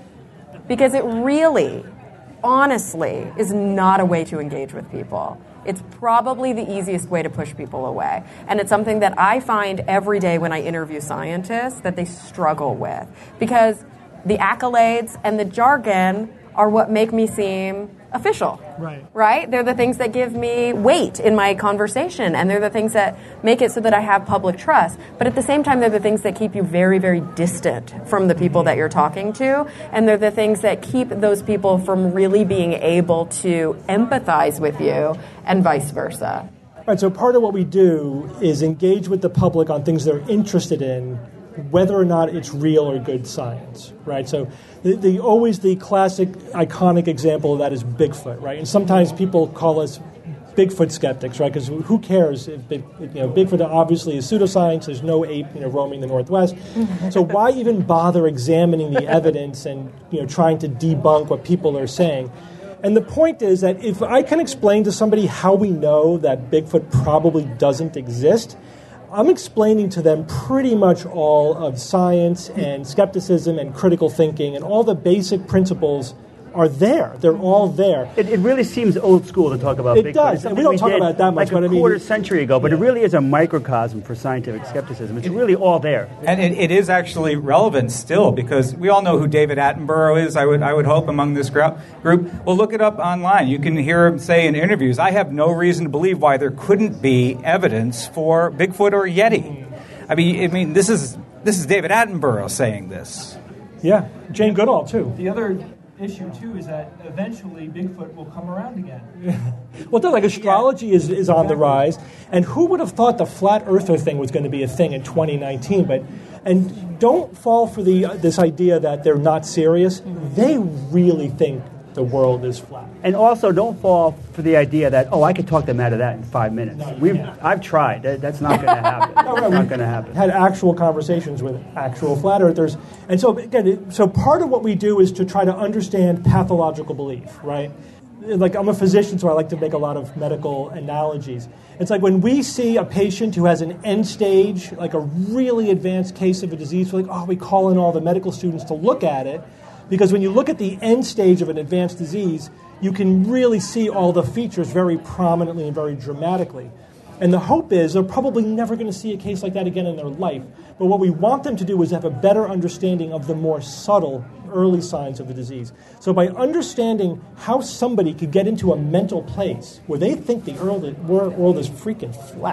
Because it really... honestly, is not a way to engage with people. It's probably the easiest way to push people away. And it's something that I find every day when I interview scientists that they struggle with. Because the accolades and the jargon are what make me seem official. Right. Right? They're the things that give me weight in my conversation, and they're the things that make it so that I have public trust. But at the same time, they're the things that keep you very, very distant from the people that you're talking to, and they're the things that keep those people from really being able to empathize with you, and vice versa. Right, so part of what we do is engage with the public on things they're interested in, whether or not it's real or good science, right? So the, the always the classic, iconic example of that is Bigfoot, right? And sometimes people call us Bigfoot skeptics, right? Because who cares if Big, you know, Bigfoot obviously is pseudoscience. There's no ape, you know, roaming the Northwest. So why even bother examining the evidence and you know trying to debunk what people are saying? And the point is that if I can explain to somebody how we know that Bigfoot probably doesn't exist, I'm explaining to them pretty much all of science and skepticism and critical thinking, and all the basic principles are there. They're all there. It, it really seems old school to talk about it Bigfoot. Does. And we don't we talk about it that much. Like but a I mean, quarter century ago, but yeah. it really is a microcosm for scientific skepticism. It's really all there. And it, it is actually relevant still, because we all know who David Attenborough is, I would I would hope, among this group. Well, look it up online. You can hear him say in interviews, I have no reason to believe why there couldn't be evidence for Bigfoot or Yeti. I mean, I mean, this is this is David Attenborough saying this. Yeah, Jane Goodall, too. The other issue, too, is that eventually Bigfoot will come around again. Well, like astrology yeah. is, is on the rise, and who would have thought the flat earther thing was going to be a thing in twenty nineteen? But and don't fall for the uh, this idea that they're not serious. They really think the world is flat. And also, don't fall for the idea that, oh, I could talk them out of that in five minutes. No, you We've, can't. I've tried. That, that's not going to happen. No, no, It's not we going to happen. Had actual conversations with actual flat earthers, and so again, it, so part of what we do is to try to understand pathological belief, right? Like, I'm a physician, so I like to make a lot of medical analogies. It's like when we see a patient who has an end stage, like a really advanced case of a disease, we're like, oh, we call in all the medical students to look at it, because when you look at the end stage of an advanced disease, you can really see all the features very prominently and very dramatically. And the hope is they're probably never going to see a case like that again in their life. But what we want them to do is have a better understanding of the more subtle early signs of the disease. So by understanding how somebody could get into a mental place where they think the world is freaking flat,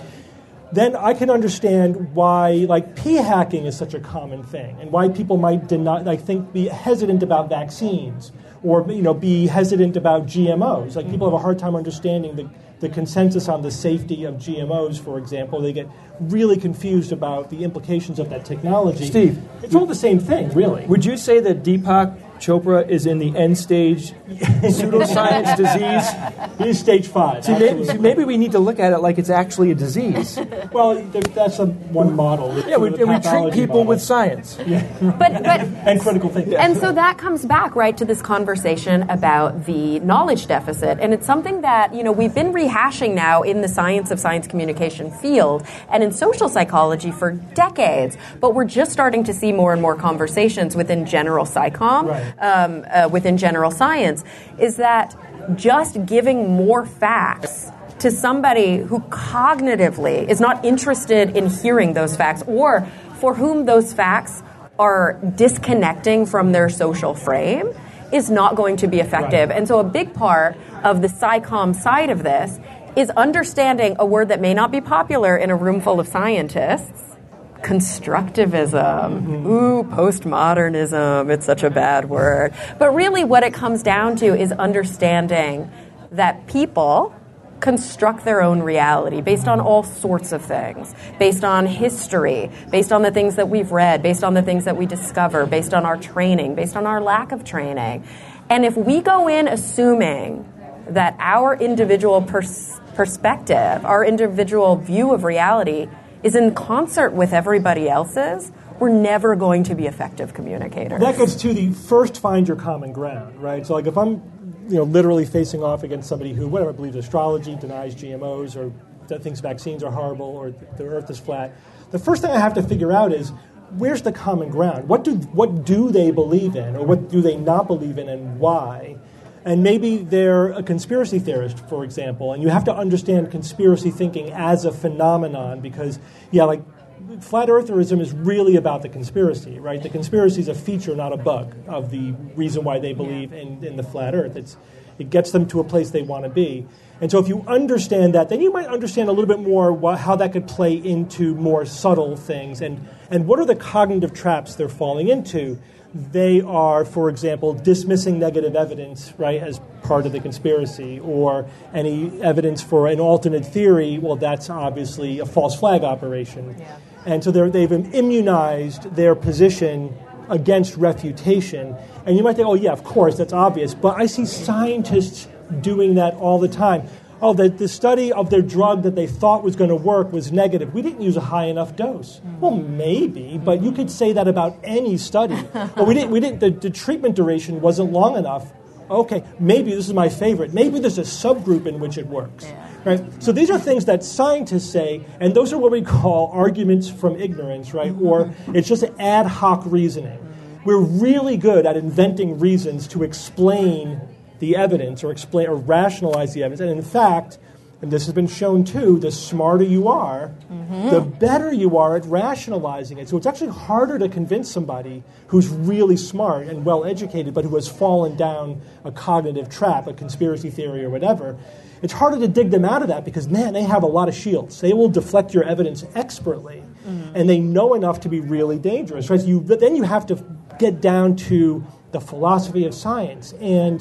then I can understand why, like, p-hacking is such a common thing, and why people might deny, like, think, be hesitant about vaccines, or, you know, be hesitant about G M Os. Like, people have a hard time understanding the, the consensus on the safety of G M Os, for example. They get really confused about the implications of that technology. Steve, it's all the same thing, really. Would you say that Deepak Chopra is in the end stage pseudoscience disease? It is stage five. See, maybe, see, maybe we need to look at it like it's actually a disease. Well, there, that's a, one model. Yeah, we, and we treat people model. with science. But, but and critical thinking. And so that comes back, right, to this conversation about the knowledge deficit. And it's something that, you know, we've been rehashing now in the science of science communication field and in social psychology for decades. But we're just starting to see more and more conversations within general psychom, right. um, uh, within general science, is that just giving more facts to somebody who cognitively is not interested in hearing those facts, or for whom those facts are disconnecting from their social frame, is not going to be effective. Right. And so a big part of the psychom side of this is understanding a word that may not be popular in a room full of scientists: constructivism. Mm-hmm. Ooh, postmodernism. It's such a bad word. But really what it comes down to is understanding that people construct their own reality based on all sorts of things, based on history, based on the things that we've read, based on the things that we discover, based on our training, based on our lack of training. And if we go in assuming that our individual pers- perspective, our individual view of reality is in concert with everybody else's, we're never going to be effective communicators. That gets to the first find your common ground, right? So like if I'm, you know, literally facing off against somebody who, whatever, believes astrology, denies G M Os, or that thinks vaccines are horrible, or the earth is flat, the first thing I have to figure out is, where's the common ground? What do what do they believe in, or what do they not believe in, and why? And maybe they're a conspiracy theorist, for example, and you have to understand conspiracy thinking as a phenomenon, because, yeah, like, flat eartherism is really about the conspiracy, right? The conspiracy is a feature, not a bug, of the reason why they believe in, in the flat earth. It's, it gets them to a place they want to be. And so if you understand that, then you might understand a little bit more wh- how that could play into more subtle things, and, and what are the cognitive traps they're falling into. They are, for example, dismissing negative evidence, right, as part of the conspiracy, or any evidence for an alternate theory. Well, that's obviously a false flag operation. Yeah. And so they're, they've immunized their position against refutation. And you might think, oh, yeah, of course, that's obvious. But I see scientists doing that all the time. Oh, the, the study of their drug that they thought was going to work was negative. We didn't use a high enough dose. Mm-hmm. Well, maybe, but you could say that about any study. Well, we didn't. We didn't. The, the treatment duration wasn't long enough. Okay, maybe this is my favorite. Maybe there's a subgroup in which it works. Yeah. Right. So these are things that scientists say, and those are what we call arguments from ignorance, right? Mm-hmm. Or it's just ad hoc reasoning. Mm-hmm. We're really good at inventing reasons to explain the evidence, or explain or rationalize the evidence. And in fact, and this has been shown too, the smarter you are, mm-hmm. the better you are at rationalizing it. So it's actually harder to convince somebody who's really smart and well-educated, but who has fallen down a cognitive trap, a conspiracy theory or whatever. It's harder to dig them out of that because, man, they have a lot of shields. They will deflect your evidence expertly, mm-hmm. and they know enough to be really dangerous. Right? So you, but then you have to get down to the philosophy of science, and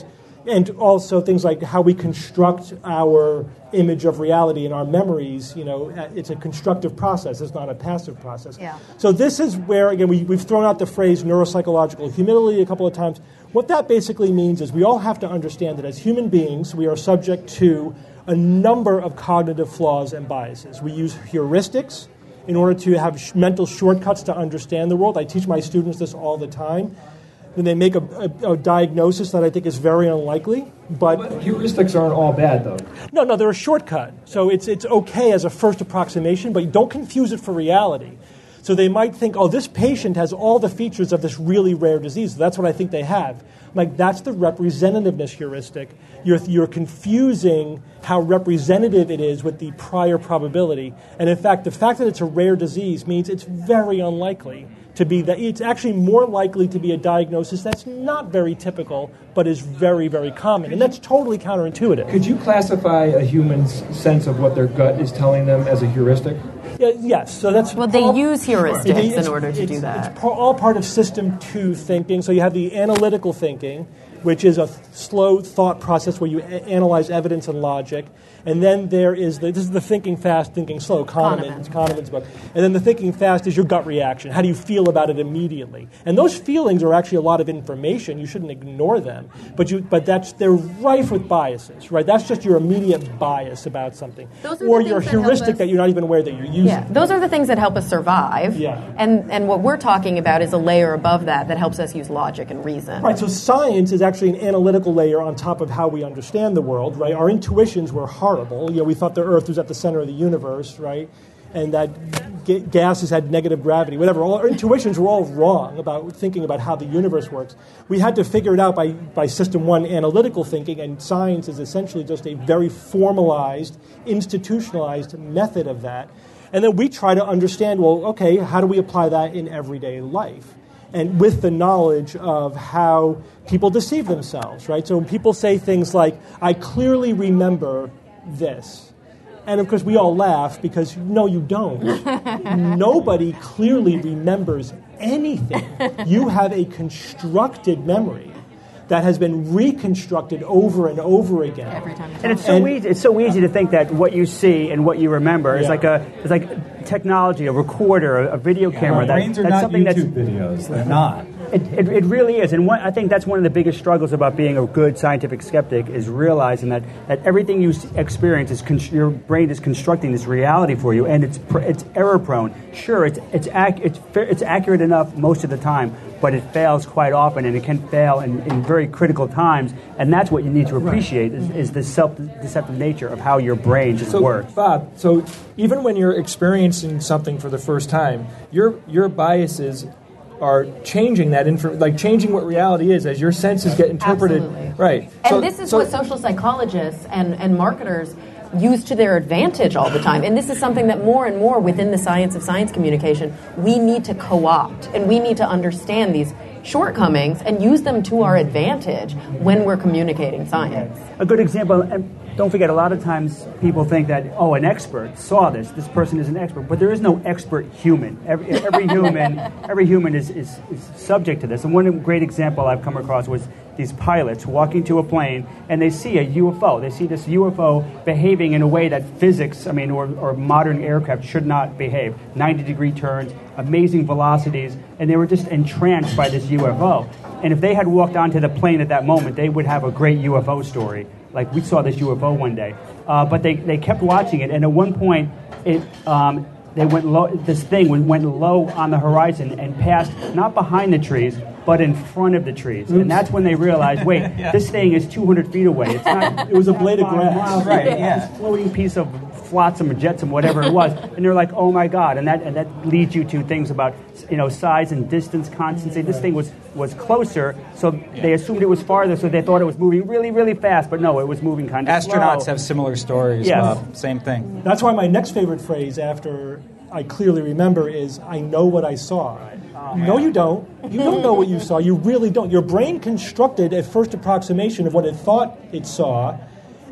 And also things like how we construct our image of reality and our memories, you know, it's a constructive process. It's not a passive process. Yeah. So this is where, again, we, we've thrown out the phrase neuropsychological humility a couple of times. What that basically means is we all have to understand that as human beings, we are subject to a number of cognitive flaws and biases. We use heuristics in order to have sh- mental shortcuts to understand the world. I teach my students this all the time. Then they make a, a, a diagnosis that I think is very unlikely. But, But heuristics aren't all bad, though. no, no, they're a shortcut. So it's it's okay as a first approximation, but don't confuse it for reality. So they might think, oh, this patient has all the features of this really rare disease. That's what I think they have. Like, that's the representativeness heuristic. You're, you're confusing how representative it is with the prior probability. And in fact, the fact that it's a rare disease means it's very unlikely to be that. It's actually more likely to be a diagnosis that's not very typical, but is very, very common. And that's totally counterintuitive. Could you classify a human's sense of what their gut is telling them as a heuristic? Yeah, yes, so that's... Well, they all- use heuristics It- it's- in order to it's- do that. It's par- all part of system two thinking. So you have the analytical thinking, which is a th- slow thought process where you a- analyze evidence and logic. And then there is the, this is the thinking fast, thinking slow, Kahneman, Kahneman. Kahneman's book. And then the thinking fast is your gut reaction. How do you feel about it immediately? And those feelings are actually a lot of information. You shouldn't ignore them. But you, but that's they're rife with biases, right? That's just your immediate bias about something, Those are or the your things that help heuristic us- that you're not even aware that you're using. Yeah, those are the things that help us survive. Yeah. And and what we're talking about is a layer above that that helps us use logic and reason. Right, so science is actually an analytical layer on top of how we understand the world, right? Our intuitions were horrible. You know, we thought the Earth was at the center of the universe, right? And that ga- gases had negative gravity, whatever. All our intuitions were all wrong about thinking about how the universe works. We had to figure it out by, by system one analytical thinking, and science is essentially just a very formalized, institutionalized method of that. And then we try to understand, well, okay, how do we apply that in everyday life? And with the knowledge of how people deceive themselves, right? So when people say things like, I clearly remember this. And of course, we all laugh because, no, you don't. Nobody clearly remembers anything. You have a constructed memory that has been reconstructed over and over again. Every time you And it's so And- easy. It's so easy to think that what you see and what you remember is Yeah. like a is like technology, a recorder, a, a video camera. Our that, brains are that's not something YouTube that's videos. They're not. It, it, it really is, and one, I think that's one of the biggest struggles about being a good scientific skeptic is realizing that, that everything you s- experience is con- your brain is constructing this reality for you, and it's pr- it's error prone. Sure, it's it's ac- it's fa- it's accurate enough most of the time, but it fails quite often, and it can fail in, in very critical times, and that's what you need to appreciate is, is the self-deceptive nature of how your brain just So, works. Bob, so even when you're experiencing something for the first time, your your biases are changing that info, like changing what reality is as your senses get interpreted. Absolutely. Right. And So- this is so- what social psychologists and, and marketers use to their advantage all the time. And this is something that more and more within the science of science communication, we need to co-opt. And we need to understand these shortcomings and use them to our advantage when we're communicating science. A good example, and don't forget, a lot of times people think that, oh, an expert saw this, this person is an expert, but there is no expert human. Every, every human every human is, is, is subject to this. And one great example I've come across was these pilots walking to a plane, and they see a U F O. They see this U F O behaving in a way that physics, I mean, or, or modern aircraft should not behave. ninety-degree turns, amazing velocities, and they were just entranced by this U F O. And if they had walked onto the plane at that moment, they would have a great U F O story. Like, we saw this U F O one day. Uh, but they, they kept watching it, and at one point, it um, they went low. This thing went, went low on the horizon and passed not behind the trees, but in front of the trees. And that's when they realized, wait, Yeah. this thing is two hundred feet away. It's not. It was a blade of five grass. miles Right, away. yeah. This floating piece of flotsam or jetsam, whatever it was. And they're like, oh my God. And that and that leads you to things about, you know, size and distance constancy. This thing was, was closer, so they assumed it was farther, so they thought it was moving really, really fast. But no, it was moving kind of Astronauts slow. have similar stories. Yes. Bob. Same thing. That's why my next favorite phrase after I clearly remember is, I know what I saw. No, you don't. You don't know what you saw. You really don't. Your brain constructed a first approximation of what it thought it saw,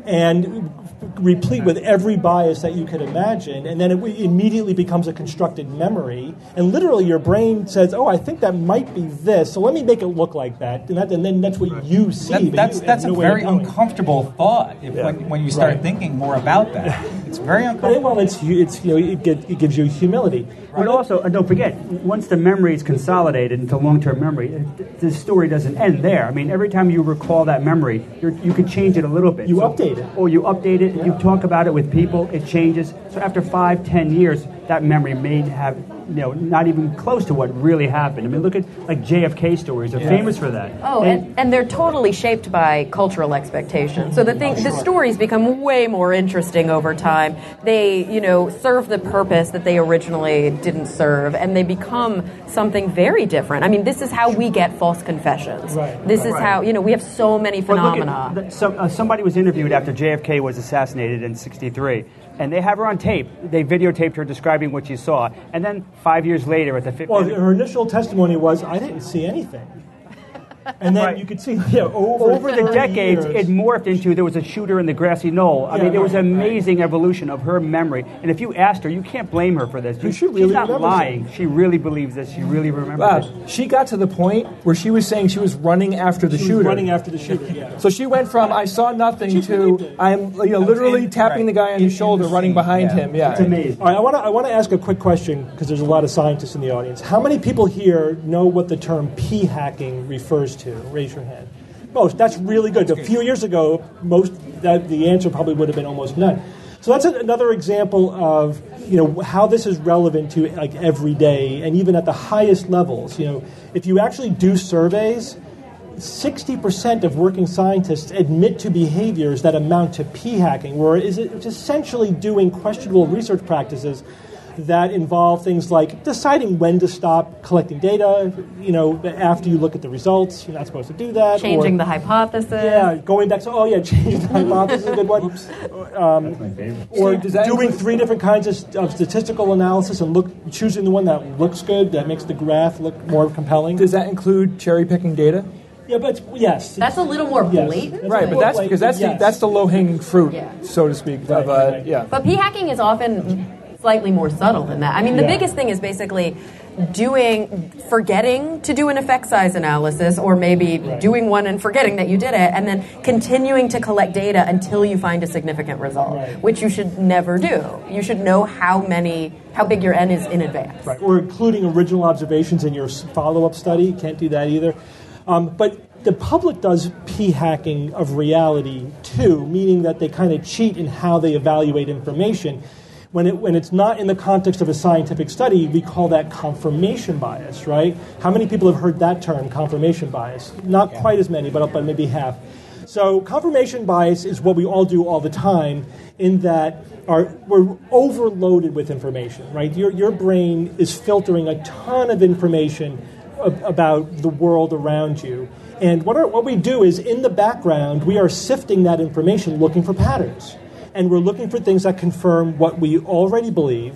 and replete with every bias that you could imagine, and then it immediately becomes a constructed memory, and literally your brain says, oh, I think that might be this, so let me make it look like that, and, that, and then that's what you see. That, but that's you that's have a no way of very knowing. uncomfortable thought if, Yeah. when, when you start Right. thinking more about that. It's very But, uncomfortable. well, it's, it's, you know, it, get, it gives you humility. But also, and don't forget, once the memory is consolidated into long-term memory, it- the story doesn't end there. I mean, every time you recall that memory, you're, you could change it a little bit. You So- update it. Or you update it, you talk about it with people, it changes. So after five, ten years, that memory may have, you know, not even close to what really happened. I mean, look at, like, J F K stories. They're famous for that. Oh, and, and they're totally shaped by cultural expectations. So the thing, the stories become way more interesting over time. They, you know, serve the purpose that they originally didn't serve, and they become something very different. I mean, this is how we get false confessions. Right. This is Right. how, you know, we have so many But look at phenomena. the- some, uh, somebody was interviewed after J F K was assassinated in sixty-three, and they have her on tape. They videotaped her describing what she saw, and then five years later, at the fiftieth, Well, her initial testimony was, I didn't see anything. And then Right. you could see, yeah, over, over the thirty decades, years, it morphed into there was a shooter in the grassy knoll. I Yeah, mean, there was right, an amazing evolution of her memory. And if you asked her, you can't blame her for this. You She- should really She's not remember lying. She really believes this. She really remembers Bob, it. she got to the point where she was saying she was running after the she was shooter. running after the shooter, yeah. So she went from I saw nothing She believed to it. I'm you know literally in- tapping right. the guy on In- his shoulder, in the running scene, behind yeah. him. Yeah, It's amazing. All right, I want to I want to ask a quick question because there's a lot of scientists in the audience. How many people here know what the term p hacking refers to? Raise your hand. Most. That's really good. A few years ago, most that the answer probably would have been almost none. So that's a, another example of you know how this is relevant to like every day and even at the highest levels. You know, if you actually do surveys, sixty percent of working scientists admit to behaviors that amount to p hacking, where is it- it's essentially doing questionable research practices that involve things like deciding when to stop collecting data, you know, after you look at the results. You're not supposed to do that. Changing or, the hypothesis. Yeah, going back to, oh yeah, changing the hypothesis is a good one. Um, or Does that doing include- three different kinds of, of statistical analysis and look choosing the one that looks good, that makes the graph look more compelling. Does that include cherry picking data? Yeah, but it's- yes. That's a little more Yes. blatant. That's Right, a but that's little because that's blatant, the, yes. that's the low hanging fruit, Yeah. so to speak. Right, of uh, right. yeah. But p-hacking is often slightly more subtle than that. I mean, the Yeah. biggest thing is basically doing, forgetting to do an effect size analysis, or maybe Right. doing one and forgetting that you did it, and then continuing to collect data until you find a significant result, Right. which you should never do. You should know how many, how big your N is in advance. Right, or including original observations in your s- follow-up study. Can't do that either. Um, but the public does p-hacking of reality too, meaning that they kind of cheat in how they evaluate information. When, it, when it's not in the context of a scientific study, we call that confirmation bias, right? How many people have heard that term, confirmation bias? Not quite as many, but, but maybe half. So confirmation bias is what we all do all the time in that our, we're overloaded with information, right? Your, your brain is filtering a ton of information ab- about the world around you. And what, are, what we do is in the background, we are sifting that information looking for patterns. And we're looking for things that confirm what we already believe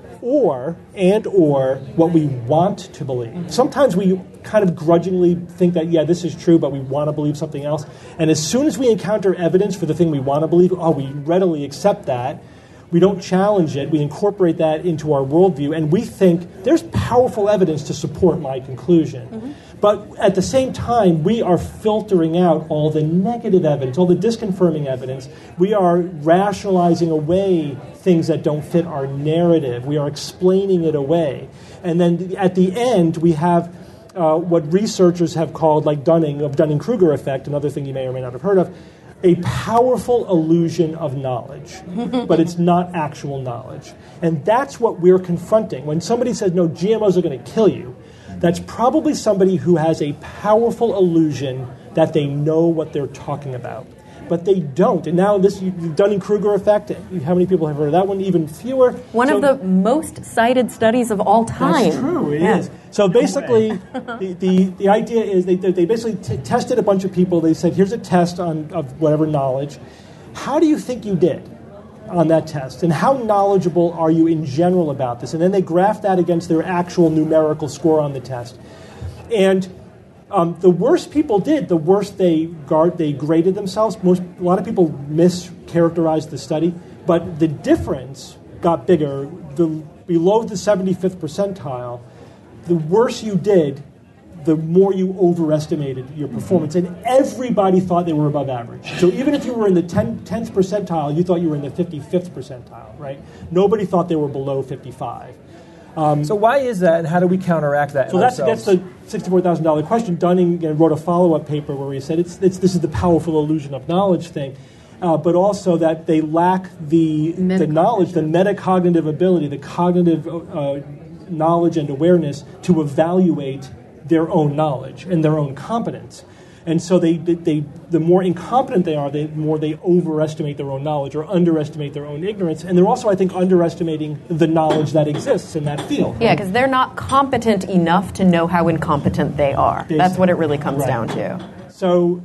or and or what we want to believe. Sometimes we kind of grudgingly think that, yeah, this is true, but we want to believe something else. And as soon as we encounter evidence for the thing we want to believe, oh, we readily accept that. We don't challenge it. We incorporate that into our worldview, and we think there's powerful evidence to support my conclusion. Mm-hmm. But at the same time, we are filtering out all the negative evidence, all the disconfirming evidence. We are rationalizing away things that don't fit our narrative. We are explaining it away. And then at the end, we have uh, what researchers have called, like Dunning, of Dunning-Kruger effect, another thing you may or may not have heard of, a powerful illusion of knowledge, but it's not actual knowledge. And that's what we're confronting. When somebody says, no, G M Os are going to kill you, that's probably somebody who has a powerful illusion that they know what they're talking about. But they don't. And now this Dunning-Kruger effect, how many people have heard of that one? Even fewer. One So- of the most cited studies of all time. That's true. It is. Yeah. So basically, the, the the idea is they they basically t- tested a bunch of people. They said, "Here's a test on of whatever knowledge. How do you think you did on that test? And how knowledgeable are you in general about this?" And then they graphed that against their actual numerical score on the test. And Um, the worse people did, the worse they guard, they graded themselves. Most, a lot of people mischaracterized the study, but the difference got bigger. The, below the seventy-fifth percentile, the worse you did, the more you overestimated your performance. And everybody thought they were above average. So even if you were in the tenth percentile, you thought you were in the fifty-fifth percentile, right? Nobody thought they were below fifty-five. Um, so why is that, and how do we counteract that? So that's that's the sixty-four thousand dollars question. Dunning you know, wrote a follow-up paper where he said it's, it's this is the powerful illusion of knowledge thing, uh, but also that they lack the the knowledge, the metacognitive ability, the cognitive uh, knowledge and awareness to evaluate their own knowledge and their own competence. And so they, they, they, the more incompetent they are, the more they overestimate their own knowledge or underestimate their own ignorance. And they're also, I think, underestimating the knowledge that exists in that field. Yeah, because they're not competent enough to know how incompetent they are. Basically. That's what it really comes right. down to. So,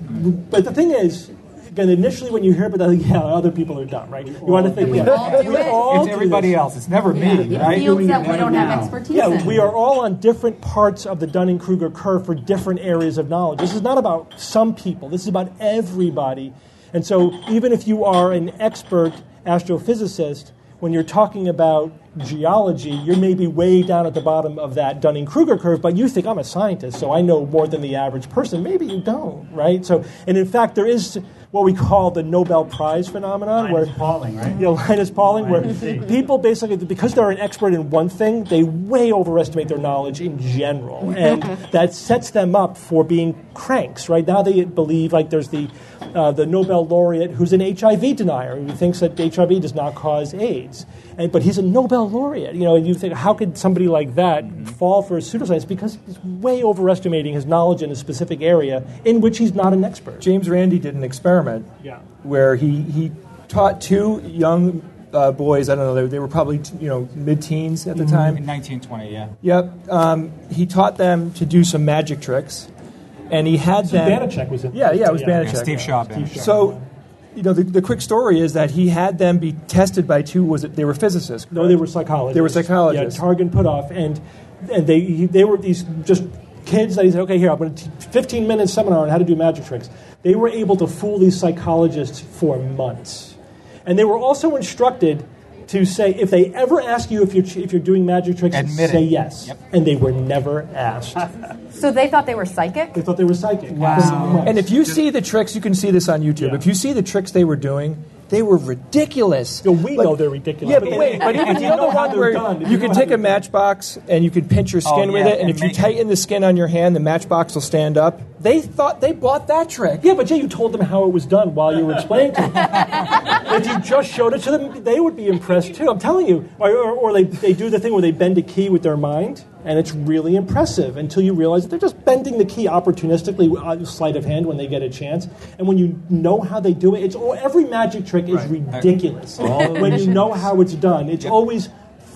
but the thing is, again, initially when you hear about that, yeah, other people are dumb, right? You want to think we all do we it. all It's everybody this. else. It's never yeah. me, right? Fields that we don't have expertise yeah, in. we are all on different parts of the Dunning-Kruger curve for different areas of knowledge. This is not about some people. This is about everybody. And so even if you are an expert astrophysicist, when you're talking about geology, you're maybe way down at the bottom of that Dunning-Kruger curve, but you think, I'm a scientist, so I know more than the average person. Maybe you don't, right? So, and in fact, there is what we call the Nobel Prize phenomenon. Linus where, Pauling, right? You know, Linus Pauling, where people basically, because they're an expert in one thing, they way overestimate their knowledge in general. And that sets them up for being cranks, right? Now they believe, like there's the uh, the Nobel laureate who's an H I V denier, who thinks that H I V does not cause AIDS. And, but he's a Nobel laureate, you know, and you think, how could somebody like that fall for a pseudoscience? Because he's way overestimating his knowledge in a specific area in which he's not an expert. James Randi did an experiment yeah. where he, he taught two young uh, boys, I don't know, they, they were probably you know mid-teens at the mm-hmm. time. In nineteen twenty, yeah. Yep. Um, he taught them to do some magic tricks, and he had so them... Banachek was in Yeah, yeah, it was yeah. Banachek. Yeah, Steve Shaw. Steve Shaw. So... You know, the, the quick story is that he had them be tested by two, was it, they were physicists? No, they were psychologists. They were psychologists. Yeah, Targan Puthoff. And, and they he, they were these just kids that he said, okay, here, I'm going to teach fifteen minute seminar on how to do magic tricks. They were able to fool these psychologists for months. And they were also instructed to say, if they ever ask you if you're, if you're doing magic tricks, Admit say it. yes. Yep. And they were never asked. So they thought they were psychic? They thought they were psychic. Wow. And if you see the tricks, you can see this on YouTube. Yeah. If you see the tricks they were doing, they were ridiculous. You know, we Like- know they're ridiculous. Yeah, but wait, but even if you know the how one they're where done, if you know can how take a they're done. matchbox and you can pinch your skin Oh, with yeah, it, and and if you make it- tighten the skin on your hand, the matchbox will stand up. They thought they bought that trick. Yeah, but yeah, you told them how it was done while you were explaining to them. If you just showed it to them, they would be impressed too. I'm telling you. Or, or, or they, they do the thing where they bend a key with their mind, and it's really impressive until you realize that they're just bending the key opportunistically, uh, sleight of hand when they get a chance. And when you know how they do it, it's oh, every magic trick is ridiculous. When you know how it's done, it's Yep. always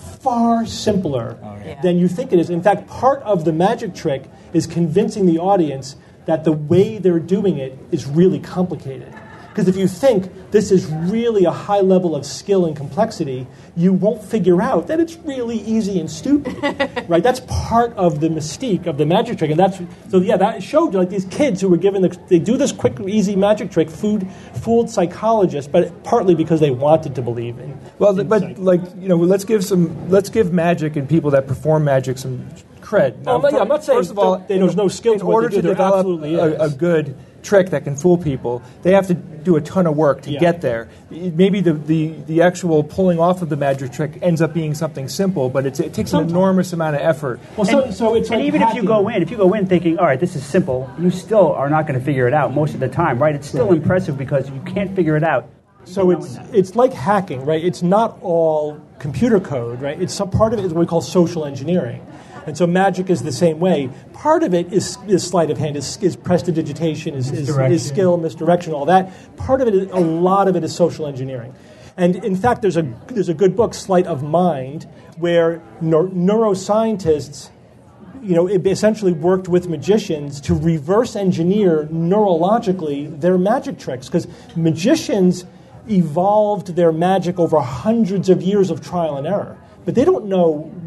far simpler Oh, yeah. than you think it is. In fact, part of the magic trick is convincing the audience that the way they're doing it is really complicated. Because if you think this is really a high level of skill and complexity, you won't figure out that it's really easy and stupid, right? That's part of the mystique of the magic trick, and that's so. Yeah, that showed like these kids who were given the, they do this quick, easy magic trick, food, fooled psychologists, but partly because they wanted to believe in. Well, in but psych- like you know, let's give some, let's give magic and people that perform magic some cred. Well, I'm not- yeah, I'm not saying first of all, that there's no skill in to what order they do, to there develop absolutely a, is. a good trick that can fool people, they have to do a ton of work to Yeah. get there. Maybe the, the, the actual pulling off of the magic trick ends up being something simple, but it's, it takes an Sometimes. enormous amount of effort. Well, so, so it's And like even if you hacking. go in, if you go in thinking, all right, this is simple, you still are not going to figure it out most of the time, right? It's still impressive because you can't figure it out. So it's it's like hacking, right? It's not all computer code, right? It's some part of it is what we call social engineering. And so magic is the same way. Part of it is, is sleight of hand, is, is prestidigitation, is, is, is skill, misdirection, all that. Part of it, is, a lot of it is social engineering. And in fact, there's a there's a good book, Sleight of Mind, where neur- neuroscientists, you know, it essentially worked with magicians to reverse engineer neurologically their magic tricks, because magicians evolved their magic over hundreds of years of trial and error. But they don't know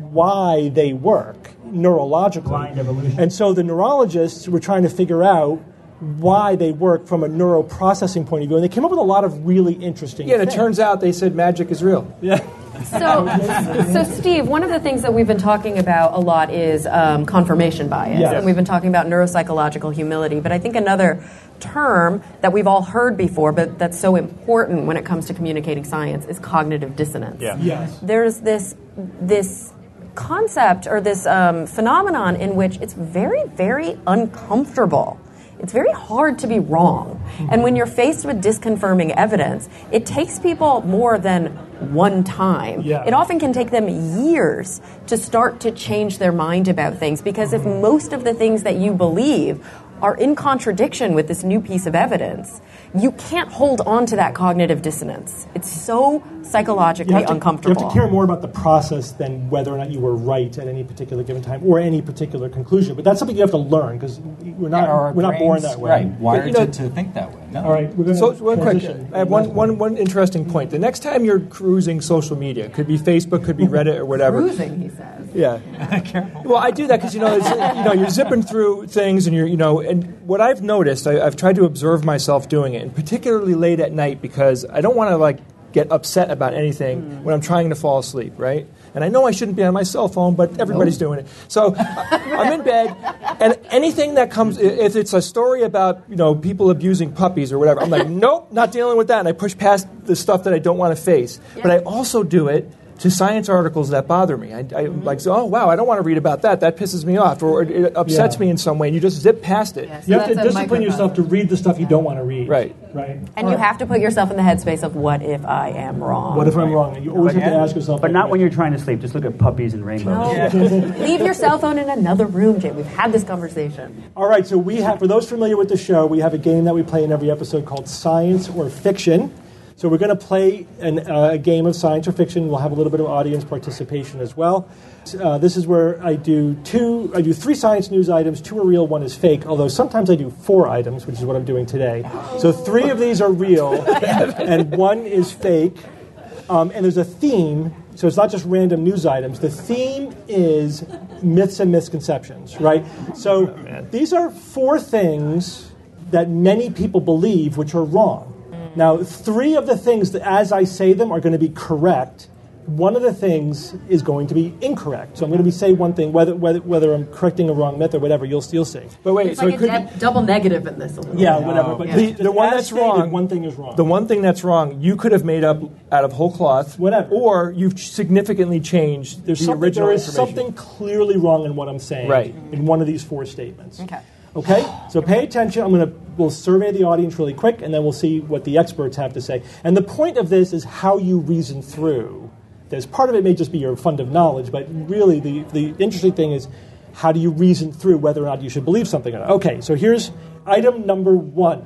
why they work neurologically. Blind evolution. And so the neurologists were trying to figure out why they work from a neuroprocessing point of view, and they came up with a lot of really interesting Yeah, and it things. turns out they said magic is real. Yeah. So, so Steve, one of the things that we've been talking about a lot is um, confirmation bias, Yes. and we've been talking about neuropsychological humility. But I think another term that we've all heard before, but that's so important when it comes to communicating science, is cognitive dissonance. Yeah. Yes. There's this this concept or this um, phenomenon in which it's very, very uncomfortable. It's very hard to be wrong. And when you're faced with disconfirming evidence, it takes people more than one time. Yeah. It often can take them years to start to change their mind about things, because if most of the things that you believe are in contradiction with this new piece of evidence, you can't hold on to that cognitive dissonance. It's so psychologically You have, to, you uncomfortable. have to care more about the process than whether or not you were right at any particular given time or any particular conclusion. But that's something you have to learn, because we're not Our we're not born brains, that way. Right, wired you know- to, to think that way. No. All right, we're going So to one quick, transition. I have one, one, one interesting point. The next time you're cruising social media, could be Facebook, could be Reddit, or whatever. Cruising, he says. Yeah. Well, I do that because you know, it's, you know, you're zipping through things, and you're, you know, and what I've noticed, I, I've tried to observe myself doing it, and particularly late at night, because I don't want to like get upset about anything mm. when I'm trying to fall asleep, right? And I know I shouldn't be on my cell phone, but everybody's nope. doing it. So I'm in bed, and anything that comes, if it's a story about, you know, people abusing puppies or whatever, I'm like, nope, not dealing with that. And I push past the stuff that I don't want to face. Yeah. But I also do it to science articles that bother me. I, I mm-hmm. like, so, oh, wow, I don't want to read about that. That pisses me off, or it upsets yeah. me in some way, and you just zip past it. Yes, you so have to discipline yourself to read the stuff you don't want to read. Right. Right. And All you right. have to put yourself in the headspace of, what if I am wrong? What if I'm wrong? And you always But have to yeah. ask yourself. But like, not when you're trying to sleep. Just look at puppies and rainbows. No. Yeah. Leave your cell phone in another room, Jay. We've had this conversation. All right, so we have, for those familiar with the show, we have a game that we play in every episode called Science or Fiction. So we're going to play an, uh, a game of science or fiction. We'll have a little bit of audience participation as well. Uh, this is where I do two, I do three science news items. Two are real, one is fake. Although sometimes I do four items, which is what I'm doing today. So three of these are real, and one is fake. Um, and there's a theme. So it's not just random news items. The theme is myths and misconceptions, right? So these are four things that many people believe which are wrong. Now, three of the things, that, as I say them, are going to be correct. One of the things is going to be incorrect. So I'm going to be say one thing, whether whether whether I'm correcting a wrong myth or whatever, you'll you'll see. But wait, It's so like it a could de- double negative in this a little yeah, bit. whatever. But Yeah. The, the one as that's stated, wrong, one thing is wrong. The one thing that's wrong, you could have made up out of whole cloth, Whatever. or you've significantly changed There's the something, original there is information. something clearly wrong in what I'm saying Right. in one of these four statements. Okay. Okay? So pay attention. I'm going to we'll survey the audience really quick, and then we'll see what the experts have to say. And the point of this is how you reason through this. Part of it may just be your fund of knowledge, but really the, the interesting thing is how do you reason through whether or not you should believe something or not. Okay, so here's item number one.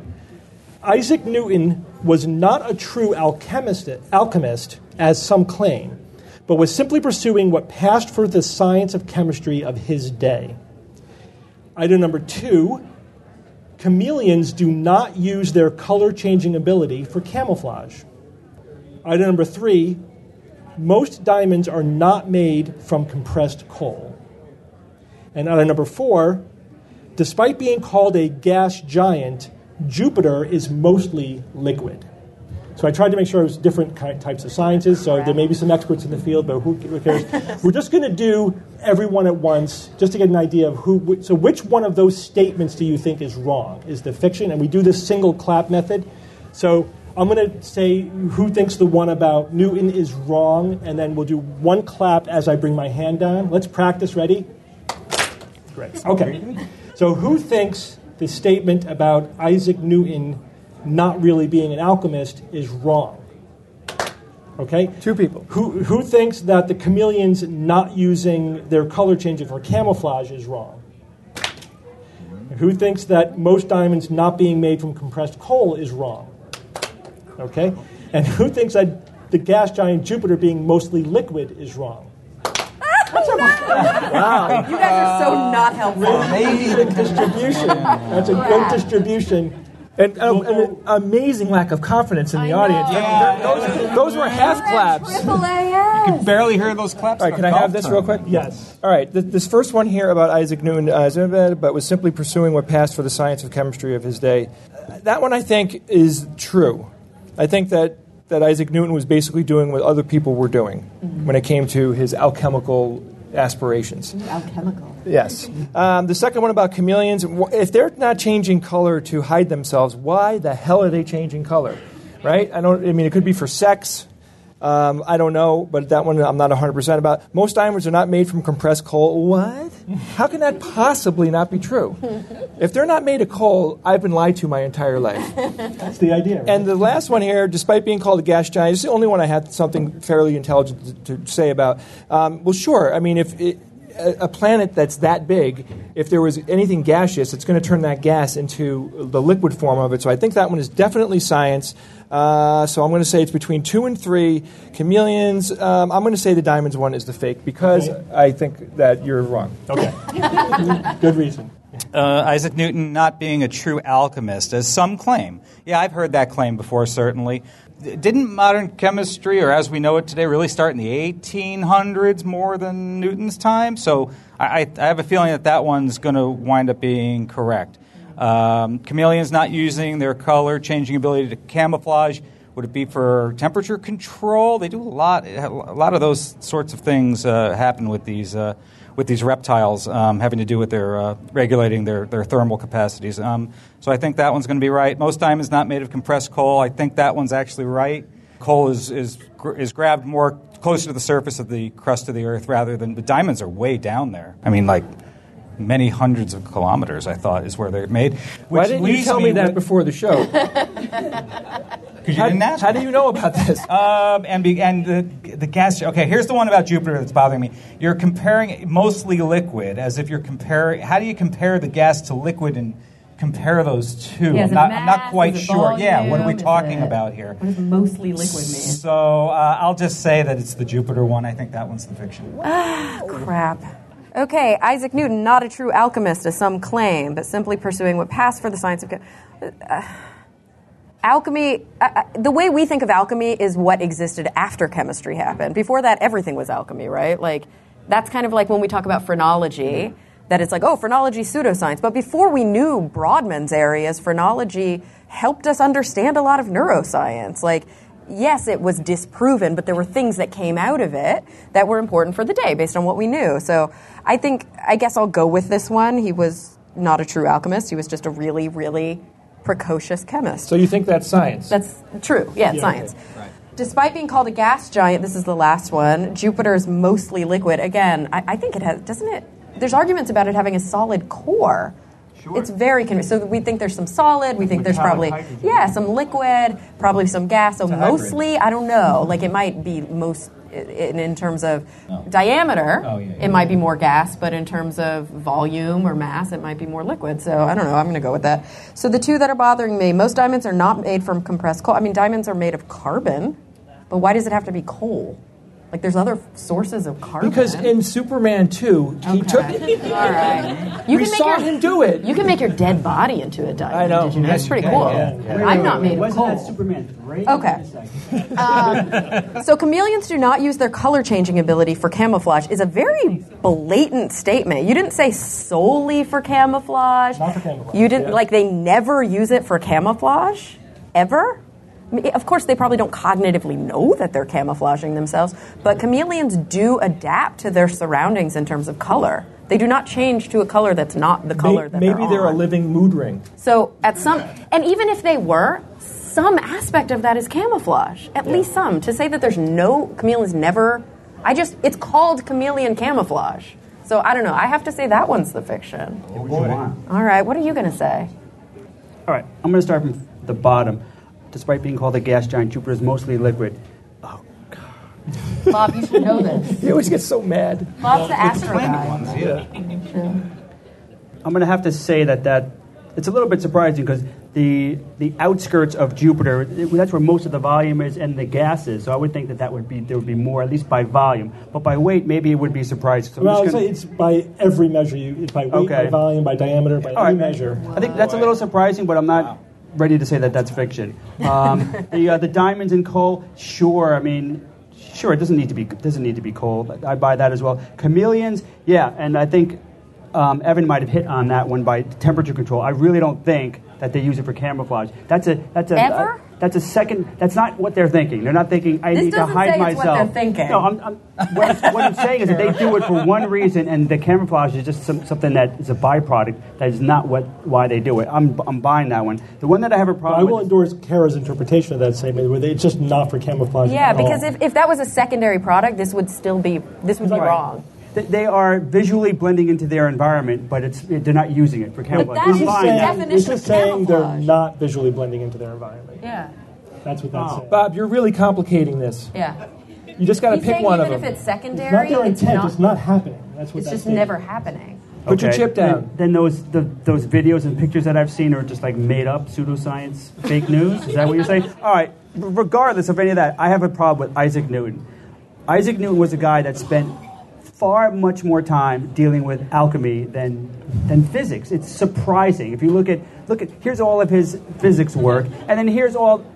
Isaac Newton was not a true alchemist, alchemist, as some claim, but was simply pursuing what passed for the science of chemistry of his day. Item number two, chameleons do not use their color-changing ability for camouflage. Item number three, most diamonds are not made from compressed coal. And item number four, despite being called a gas giant, Jupiter is mostly liquid. So I tried to make sure it was different kind, types of sciences, so there may be some experts in the field, but who, who cares? We're just going to do everyone at once, just to get an idea of who. So which one of those statements do you think is wrong? Is the fiction? And we do this single clap method. So I'm going to say who thinks the one about Newton is wrong, and then we'll do one clap as I bring my hand down. Let's practice. Ready? Great. Okay. So who thinks the statement about Isaac Newton not really being an alchemist is wrong? Okay? Two people. Who who thinks that the chameleons not using their color changing for camouflage is wrong? And who thinks that most diamonds not being made from compressed coal is wrong? Okay? And who thinks that the gas giant Jupiter being mostly liquid is wrong? Wow. You guys are so not helpful. Maybe the distribution. That's a good distribution. And, uh, and an amazing lack of confidence in the audience. I mean, those, those were half claps. Triple A S. You can barely hear those claps. All right, can I have this real quick? Yes. All right, th- this first one here about Isaac Newton, uh, but was simply pursuing what passed for the science of chemistry of his day. That one, I think, is true. I think that, that Isaac Newton was basically doing what other people were doing mm-hmm. when it came to his alchemical aspirations. Alchemical. Yes. Um, the second one about chameleons, if they're not changing color to hide themselves, why the hell are they changing color? Right? I don't. I mean, it could be for sex. Um, I don't know, but that one I'm not one hundred percent about. Most diamonds are not made from compressed coal. What? How can that possibly not be true? If they're not made of coal, I've been lied to my entire life. That's the idea. Right? And the last one here, despite being called a gas giant, it's the only one I had something fairly intelligent to, to say about. Um, well, sure. I mean, if it, a, a planet that's that big, if there was anything gaseous, it's going to turn that gas into the liquid form of it. So I think that one is definitely science. Uh, so I'm going to say it's between two and three. Chameleons, um, I'm going to say the diamonds one is the fake because okay. I think that you're wrong. Okay. Good reason. Uh, Isaac Newton not being a true alchemist, as some claim. Yeah, I've heard that claim before, certainly. Didn't modern chemistry, or as we know it today, really start in the eighteen hundreds more than Newton's time? So I, I have a feeling that that one's going to wind up being correct. Um, chameleons not using their color changing ability to camouflage. Would it be for temperature control? They do a lot. A lot of those sorts of things uh, happen with these uh, with these reptiles, um, having to do with their uh, regulating their, their thermal capacities. Um, so I think that one's going to be right. Most diamonds not made of compressed coal. I think that one's actually right. Coal is is is grabbed more closer to the surface of the crust of the Earth rather than the diamonds are way down there. I mean, like. Many hundreds of kilometers, I thought, is where they're made. Why didn't you tell me, me that with, before the show? Because you didn't ask. How do you know about this? Um, and be, and the, the gas. Okay, here's the one about Jupiter that's bothering me. You're comparing mostly liquid, as if you're comparing. How do you compare the gas to liquid and compare those two? Yeah, I'm, not, mass, I'm not quite sure. Volume, yeah, what are we talking about here? What does mostly liquid mean? So uh, I'll just say that it's the Jupiter one. I think that one's the fiction. Ah, crap. Okay, Isaac Newton, not a true alchemist, as some claim, but simply pursuing what passed for the science of uh, alchemy. Uh, the way we think of alchemy is what existed after chemistry happened. Before that, everything was alchemy, right? Like that's kind of like when we talk about phrenology, that it's like, oh, phrenology is pseudoscience. But before we knew Brodmann's areas, phrenology helped us understand a lot of neuroscience. Like, yes, it was disproven, but there were things that came out of it that were important for the day based on what we knew. So I think, I guess I'll go with this one. He was not a true alchemist. He was just a really, really precocious chemist. So you think that's science? That's true. Yeah, it's yeah, science. Okay. Right. Despite being called a gas giant, this is the last one, Jupiter is mostly liquid. Again, I, I think it has, doesn't it? There's arguments about it having a solid core. Sure. It's very convincing. So we think there's some solid. We think there's Metallic probably, hydrogen. yeah, some liquid, probably some gas. So It's a hybrid. mostly, I don't know. Like it might be most, in, in terms of Oh. diameter, Oh, yeah, yeah. it might be more gas, but in terms of volume or mass, it might be more liquid. So I don't know. I'm going to go with that. So the two that are bothering me, most diamonds are not made from compressed coal. I mean, diamonds are made of carbon, but why does it have to be coal? Like, there's other sources of carbon. Because in Superman two, he Okay. took it. All right. You We can make saw your, him do it. You can make your dead body into a diamond. I know. Did you know? Yes, That's pretty you can, cool. yeah, yeah. I'm not made of Wasn't coal. that Superman three? Okay. Um, so chameleons do not use their color changing ability for camouflage is a very blatant statement. You didn't say solely for camouflage. Not for camouflage, You didn't yeah. like they never use it for camouflage ever. I mean, of course, they probably don't cognitively know that they're camouflaging themselves, but chameleons do adapt to their surroundings in terms of color. They do not change to a color that's not the color May- that Maybe they're they're a on. living mood ring. So at some, and even if they were, some aspect of that is camouflage. At least some. To say that there's no chameleons never, I just it's called chameleon camouflage. So I don't know. I have to say that one's the fiction. What you want. All right. What are you going to say? All right, I'm going to start from the bottom. Despite being called a gas giant, Jupiter is mostly liquid. Oh, God. Bob, you should know this. He always gets so mad. Bob's the astro guy. Ones, yeah. I'm going to have to say that, that it's a little bit surprising because the the outskirts of Jupiter, it- that's where most of the volume is and the gas is. So I would think that that would be there would be more, at least by volume. But by weight, maybe it would be surprising. So I'm Well, I would just say gonna- it's by every measure. You, it's by weight, Okay. by volume, by diameter, by All any right. measure. I think that's a little surprising, but I'm not. ready to say that that's fiction. Um, the uh, the diamonds in coal, sure. I mean, sure. It doesn't need to be doesn't need to be coal. But I buy that as well. Chameleons, yeah. And I think um, Evan might have hit on that one by temperature control. I really don't think that they use it for camouflage. That's a that's a Ever? Uh, that's a second. That's not what they're thinking. They're not thinking. I This need to doesn't hide say it's myself. what they're thinking. No, I'm, I'm, what, I'm, what I'm saying is that they do it for one reason, and the camouflage is just some, something that is a byproduct. That is not what why they do it. I'm I'm buying that one. The one that I have a But problem I will with. endorse Kara's interpretation of that statement, where they- it's just not for camouflage. Yeah, at because all. if, if that was a secondary product, this would still be this would be Right. wrong. Th- They are visually blending into their environment, but it's they're not using it for camouflage. that This is is the Fine. saying, definition this of is saying they're camouflage. not visually blending into their environment. Yeah, That's what that's saying. Bob, you're really complicating this. yeah. You just got to He's pick saying one even of them. if it's secondary, It's not their it's intent. not- It's not happening. That's what it's that's just saying. never happening. Put your chip down. Then, then those the, those videos and pictures that I've seen are just like made up pseudoscience, fake news. Is that what you're saying? All right. r- Regardless of any of that, I have a problem with Isaac Newton. Isaac Newton was a guy that spent far much more time dealing with alchemy than than physics. It's surprising if you look at look at here's all of his physics work, and then here's all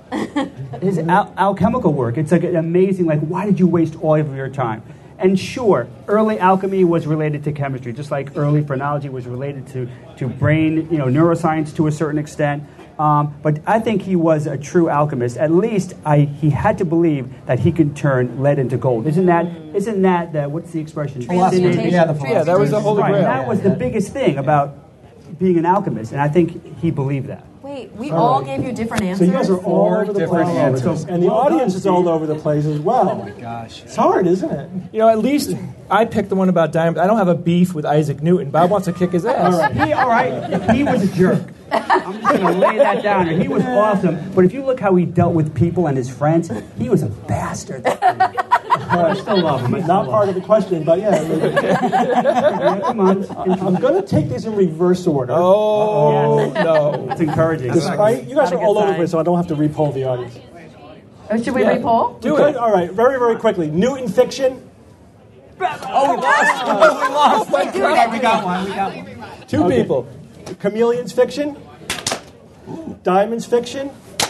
his al- alchemical work. It's like amazing. Like, why did you waste all of your time? And sure, early alchemy was related to chemistry, just like early phrenology was related to, to brain, you know, neuroscience to a certain extent. Um, but I think he was a true alchemist. At least I, he had to believe that he could turn lead into gold. Isn't that? Isn't that the, what's the expression? Transmutation. Yeah, the Yeah, that was the Holy Right, Grail. and that was the biggest thing about being an alchemist, and I think he believed that. Wait, we all gave you different So answers. you guys are all over the different place, answers. and the Well done, audience is all over the place as well. Oh my gosh. it's hard, isn't it? You know, at least I picked the one about diamonds. I don't have a beef with Isaac Newton. Bob wants to kick his ass. All right. He, all right, he was a jerk. I'm just going to lay that down. He was awesome, but if you look how he dealt with people and his friends, he was a bastard. I still love him. I still Not love part of the question, but yeah. him. Come on. I'm going to take these in reverse order. Oh, no. It's encouraging. Despite you guys Not a are all good over the sign. place, so I don't have to repoll the audience. Oh, should we repoll? Do Okay, it. all right, very very quickly. Newton fiction. Oh, we lost. Oh, we lost. Wait, do it. We got one. We got one. Two Okay. people. Chameleons fiction. Diamonds fiction.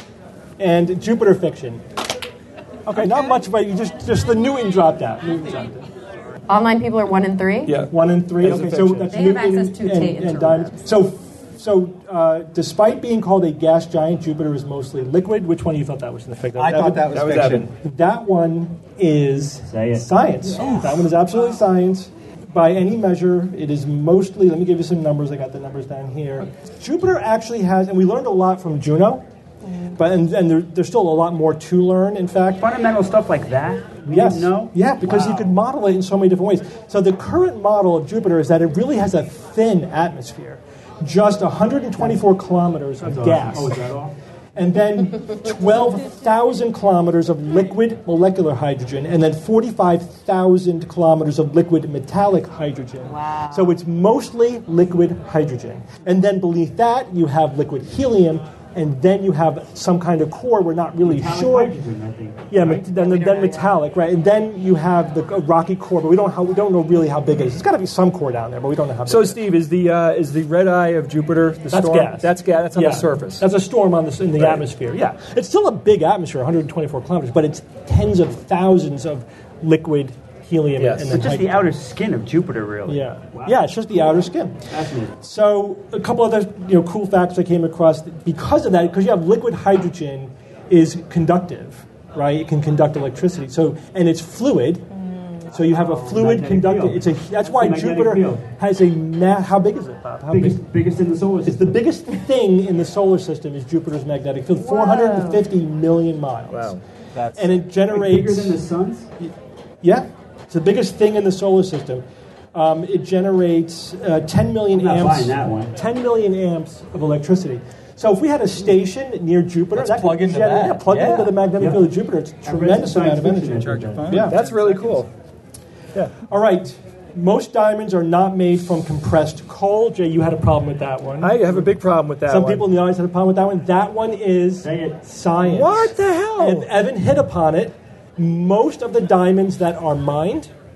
And Jupiter fiction. Okay, not much, but you just just the Newton dropped out. Newton dropped out. Online people are one and three. Yeah. One and three. That's a Okay, so fiction. that's They have Newton access to and, Tate and and diamonds. So, so uh, despite being called a gas giant, Jupiter is mostly liquid. Which one of you thought that was in the fiction? I thought that was That was fiction. Evan. That one is Say it. science. That one is absolutely science. By any measure, it is mostly, let me give you some numbers. I got the numbers down here. Jupiter actually has, and we learned a lot from Juno, but and, and there, there's still a lot more to learn, in fact. Fundamental stuff like that, we Yes. didn't know? Yeah, because you could model it in so many different ways. So the current model of Jupiter is that it really has a thin atmosphere, just one hundred twenty-four kilometers of gas. Oh, is that all? And then twelve thousand kilometers of liquid molecular hydrogen, and then forty-five thousand kilometers of liquid metallic hydrogen. Wow. So it's mostly liquid hydrogen. And then beneath that, you have liquid helium, and then you have some kind of core we're not really Metallic sure. hydrogen, I think. Yeah, me- then, then metallic, right? And then you have the uh, rocky core, but we don't how, we don't know really how big it is. There's got to be some core down there, but we don't know how big. So, it is. Steve, is the uh, is the red eye of Jupiter the That's storm? gas. That's gas. That's on Yeah. the surface. That's a storm on the, in the Right. atmosphere. Yeah, it's still a big atmosphere, one hundred twenty-four kilometers, but it's tens of thousands of liquid helium Yes. and So then just the hydrogen. outer skin of Jupiter, really. Yeah, Wow. yeah, it's just the outer skin. Fascinating. So a couple other you know cool facts I came across because of that, because you have liquid hydrogen is conductive, right? It can conduct electricity. So and it's fluid. So you have a fluid Magnetic conductor. field. It's a that's why It's a magnetic Jupiter field. has a ma- how big is it, Bob? How big? Biggest, biggest in the solar It's the system. biggest thing in the solar system is Jupiter's magnetic field, four hundred fifty million miles. Wow. That's And it Bigger generates than the sun's? yeah, it's the biggest thing in the solar system. Um, it generates uh, ten million I'm not amps. buying that one. ten million amps of electricity. So if we had a station near Jupiter, Let's that could plug into generate- that. Yeah, plug Yeah. into the magnetic Yeah. field of Jupiter. It's a I read tremendous some amount of science energy. fiction Charge your phone. Yeah. That's really cool. Yeah. All right. Most diamonds are not made from compressed coal. Jay, you had a problem with that one. I have a big problem with that Some one. people in the audience had a problem with that one. That one is Say it. science. What the hell? And Evan hit upon it. Most of the diamonds that are mined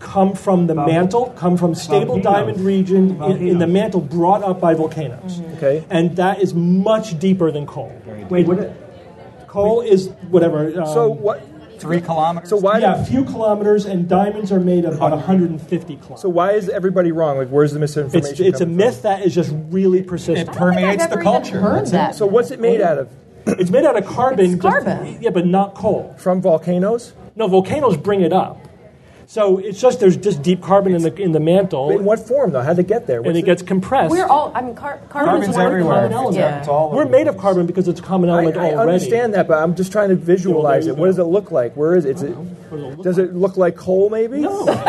come from the mantle, come from stable Volcanoes. diamond region in, in Volcanoes. the mantle brought up by volcanoes. Okay. And that is much deeper than coal. Wait, what? Coal is whatever. Um, So what? Three kilometers. So why? yeah, a few kilometers, and diamonds are made of about one hundred fifty kilometers. So why is everybody wrong? Like, where's the misinformation? it's it's a coming myth that is just really It persistent. permeates I've the never even culture. heard That's it. that. from? So what's it made out of? It's made out of carbon. It's just- carbon. yeah, but not coal. From volcanoes? No, volcanoes bring it up. So it's just there's just deep carbon in the in the mantle, In what form though? How'd it get there? and What's it gets compressed. We're all, I mean, car- carbon is Carbon's one everywhere. common element. Yeah. It's all We're over made the of carbon because it's a common I, element I already. understand that, but I'm just trying to visualize you it. What does it look like? Where is it? Is it does it look like coal? Maybe. No. So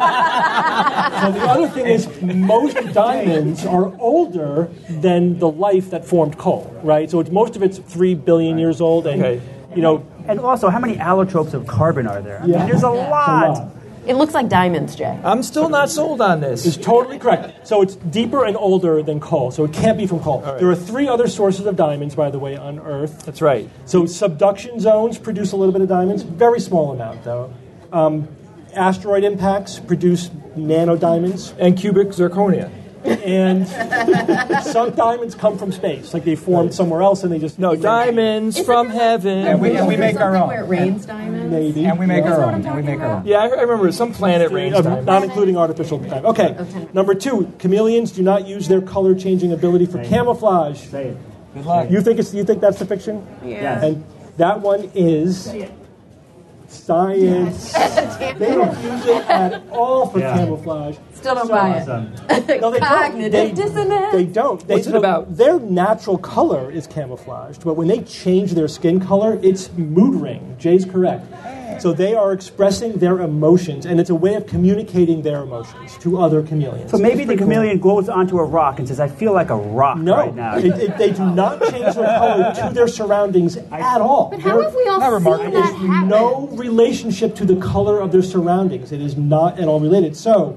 the other thing is, most diamonds are older than the life that formed coal, right? So it's, most of it's three billion years old, and Okay. you know, And also, how many allotropes of carbon are there? I Yeah. mean, there's a it's a lot. lot. It looks like diamonds, Jay. I'm still not sold on this. Is totally correct. So it's deeper and older than coal, so it can't be from coal. right. There are three other sources of diamonds, by the way, on Earth. That's right. So subduction zones produce a little bit of diamonds, very small amount though. Um, asteroid impacts produce nanodiamonds, And cubic zirconia. and some diamonds come from space, like they formed somewhere else and they just No, diamonds Isn't from there- heaven. And we, and we make our Something own. where it rains diamonds. maybe. And we make Yeah. our what own. I'm And we talking make our about? own. Yeah, I I remember some planet rains Uh, diamonds. not including artificial diamond. Okay. Number two, chameleons do not use their color changing ability for camouflage. Say it. Good luck. You think it's you think that's the fiction? Yeah. And that one is science. They don't use it at all for Yeah. camouflage. Still don't So- buy it. Awesome. No, they Cognitive don't. They, dissonance. They don't. They, What's it so about? Their natural color is camouflaged, but when they change their skin color, it's mood ring. Jay's correct. So they are expressing their emotions, and it's a way of communicating their emotions to other chameleons. So maybe It's the pretty cool. chameleon goes onto a rock and says, "I feel like a rock No, right now." it, it, they do not change their color to their surroundings at all. But how They're- have we all Not seen remarkable. that happen? no relationship to the color of their surroundings. It is not at all related. So,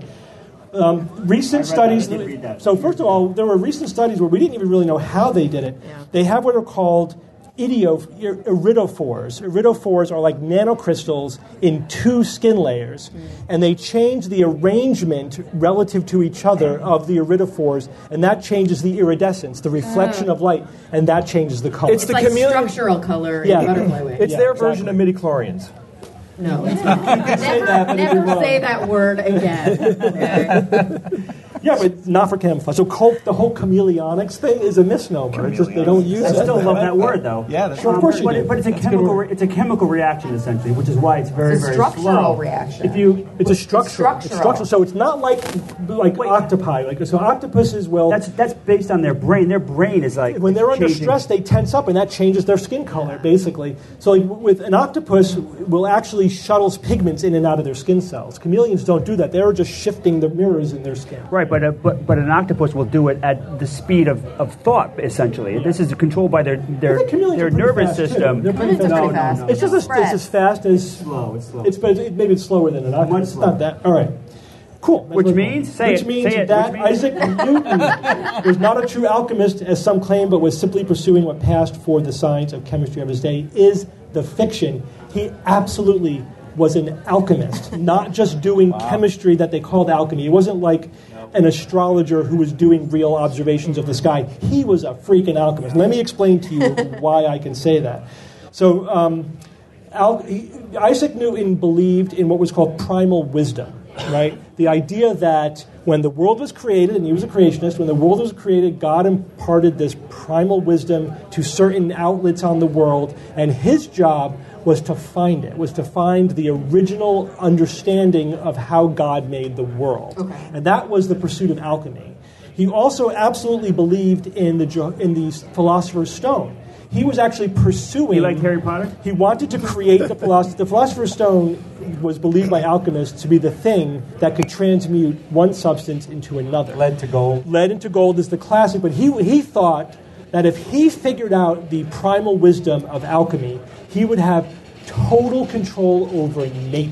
um, recent I read that. studies. I did read that. So, first of all, there were recent studies where we didn't even really know how they did it. They have what are called ideo, iridophores. Iridophores are like nanocrystals in two skin layers, and they change the arrangement relative to each other of the iridophores, and that changes the iridescence, the reflection of light, and that changes the color. It's It's the like chameleon. structural color Yeah. in butterfly wing. It's Yeah, their exactly. version of midi-chlorians. No, it's not. Never, that, but it'd be never wrong. say that word again. Okay? Yeah, but not for camouflage. So col- the whole chameleonics thing is a misnomer. It's just they don't use I it. still love that word, though. Yeah, that's Sure, of course you but, do. it- but it's a That's a good chemical. word. Re- it's a chemical reaction essentially, which is why it's very It's a very structural slow. reaction. If you, It's a structural. It's structural. structural. So it's not like like Wait. octopi. Like so, octopuses will that's that's based on their brain. Their brain is like when they're under changing. stress, they tense up, and that changes their skin color, basically. So, like, with an octopus, will actually shuttles pigments in and out of their skin cells. Chameleons don't do that; they're just shifting the mirrors in their skin. Right, but, a, but but an octopus will do it at the speed of, of thought. Essentially, this is controlled by their their, I think chameleons their are pretty nervous fast, too. system. They're pretty Chameleons are fast. pretty fast. It's just as, Fred. it's as fast as Slow, it's slow. It's, but it, maybe it's slower than an octopus. Much It's slower. not that. All right. Cool. That's Which really cool. means? Say Which it. means Say it. that Which means? Isaac Newton was not a true alchemist, as some claim, but was simply pursuing what passed for the science of chemistry of his day. Is the fiction. He absolutely was an alchemist, not just doing chemistry that they called alchemy. He wasn't like an astrologer who was doing real observations of the sky. He was a freaking alchemist. Let me explain to you why I can say that. So, um, Al- he, Isaac Newton believed in what was called primal wisdom, right? The idea that when the world was created, and he was a creationist, when the world was created, God imparted this primal wisdom to certain outlets on the world, and his job was to find it, was to find the original understanding of how God made the world. Okay. And that was the pursuit of alchemy. He also absolutely believed in the Jo- in the Philosopher's Stone. He was actually pursuing... You like Harry Potter? He wanted to create the philosopher. The Philosopher's Stone was believed by alchemists to be the thing that could transmute one substance into another. Lead to gold. Lead into gold is the classic, but he he thought that if he figured out the primal wisdom of alchemy, he would have total control over nature.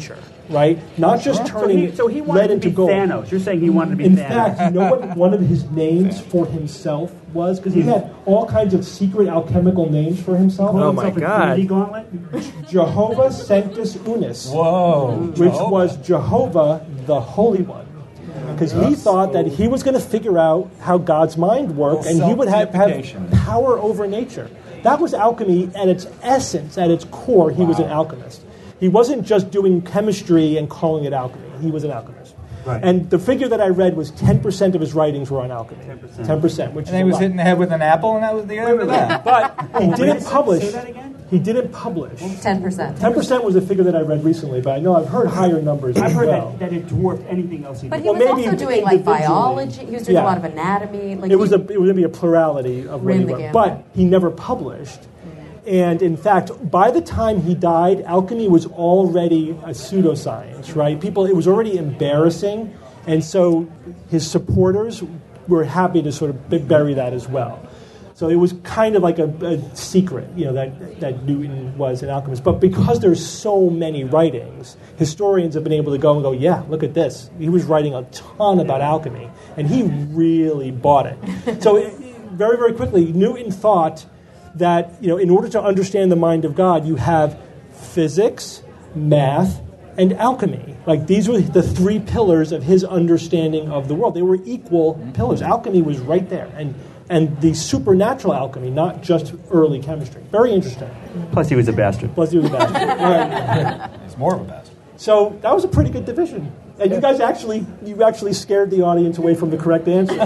right? Not just So turning he, so he wanted lead to into be gold. Thanos. You're saying he wanted to be In Thanos. fact, you know what one of his names for himself was? Because he had all kinds of secret alchemical names for himself. Oh, my God. Infinity Gauntlet? Jehovah Sanctus Unus, Whoa. which was Jehovah the Holy One. Because he thought that he was going to figure out how God's mind worked, and he would have, have Self-deification. power over nature. That was alchemy at its essence, at its core. He was an alchemist. He wasn't just doing chemistry and calling it alchemy. He was an alchemist. Right. And the figure that I read was ten percent of his writings were on alchemy. ten percent. ten percent, which And is he a was lot. hitting the head with an apple, and that was the end of that. But he didn't Say publish. that again? He didn't publish. ten percent. ten percent was a figure that I read recently, but I know I've heard higher numbers I've as heard well. that, that it dwarfed anything else he But did. he Well, was maybe also doing like individually. biology. He was doing Yeah. a lot of anatomy. Like It was he- a it was going to be a plurality of what Ran he the wrote, gamut. but he never published. And in fact, by the time he died, alchemy was already a pseudoscience, right? People, it was already embarrassing, and so his supporters were happy to sort of b- bury that as well. So it was kind of like a, a secret, you know, that, that Newton was an alchemist. But because there's so many writings, historians have been able to go and go, yeah, look at this. He was writing a ton about alchemy, and he really bought it. So it, very, very quickly, Newton thought that, you know, in order to understand the mind of God, you have physics, math, and alchemy. Like, these were the three pillars of his understanding of the world. They were equal pillars. Alchemy was right there. And and the supernatural alchemy, not just early chemistry. Very interesting. Plus, he was a bastard. Plus, he was a bastard. Right. It's more of a bastard. So that was a pretty good division. And you guys actually, you actually scared the audience away from the correct answer.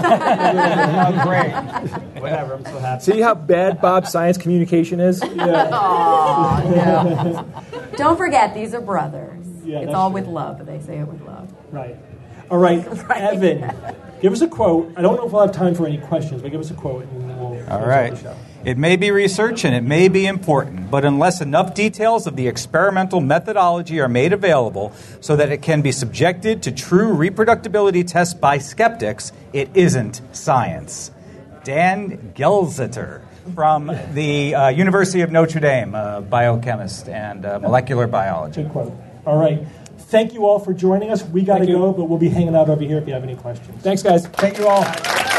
Oh, great. Whatever, I'm so happy. See how bad Bob's science communication is? Aw, no. Don't forget, these are brothers. Yeah, it's that's all true. with love. They say it with love. Right. All right, Right. Evan, give us a quote. I don't know if we'll have time for any questions, but give us a quote and then we'll close All out right. the show. It may be research and it may be important, but unless enough details of the experimental methodology are made available so that it can be subjected to true reproducibility tests by skeptics, it isn't science. Dan Gelseter from the uh, University of Notre Dame, a biochemist and uh, molecular biologist. Good quote. All right. Thank you all for joining us. We got to Thank you. go, but we'll be hanging out over here if you have any questions. Thanks, guys. Thank you all.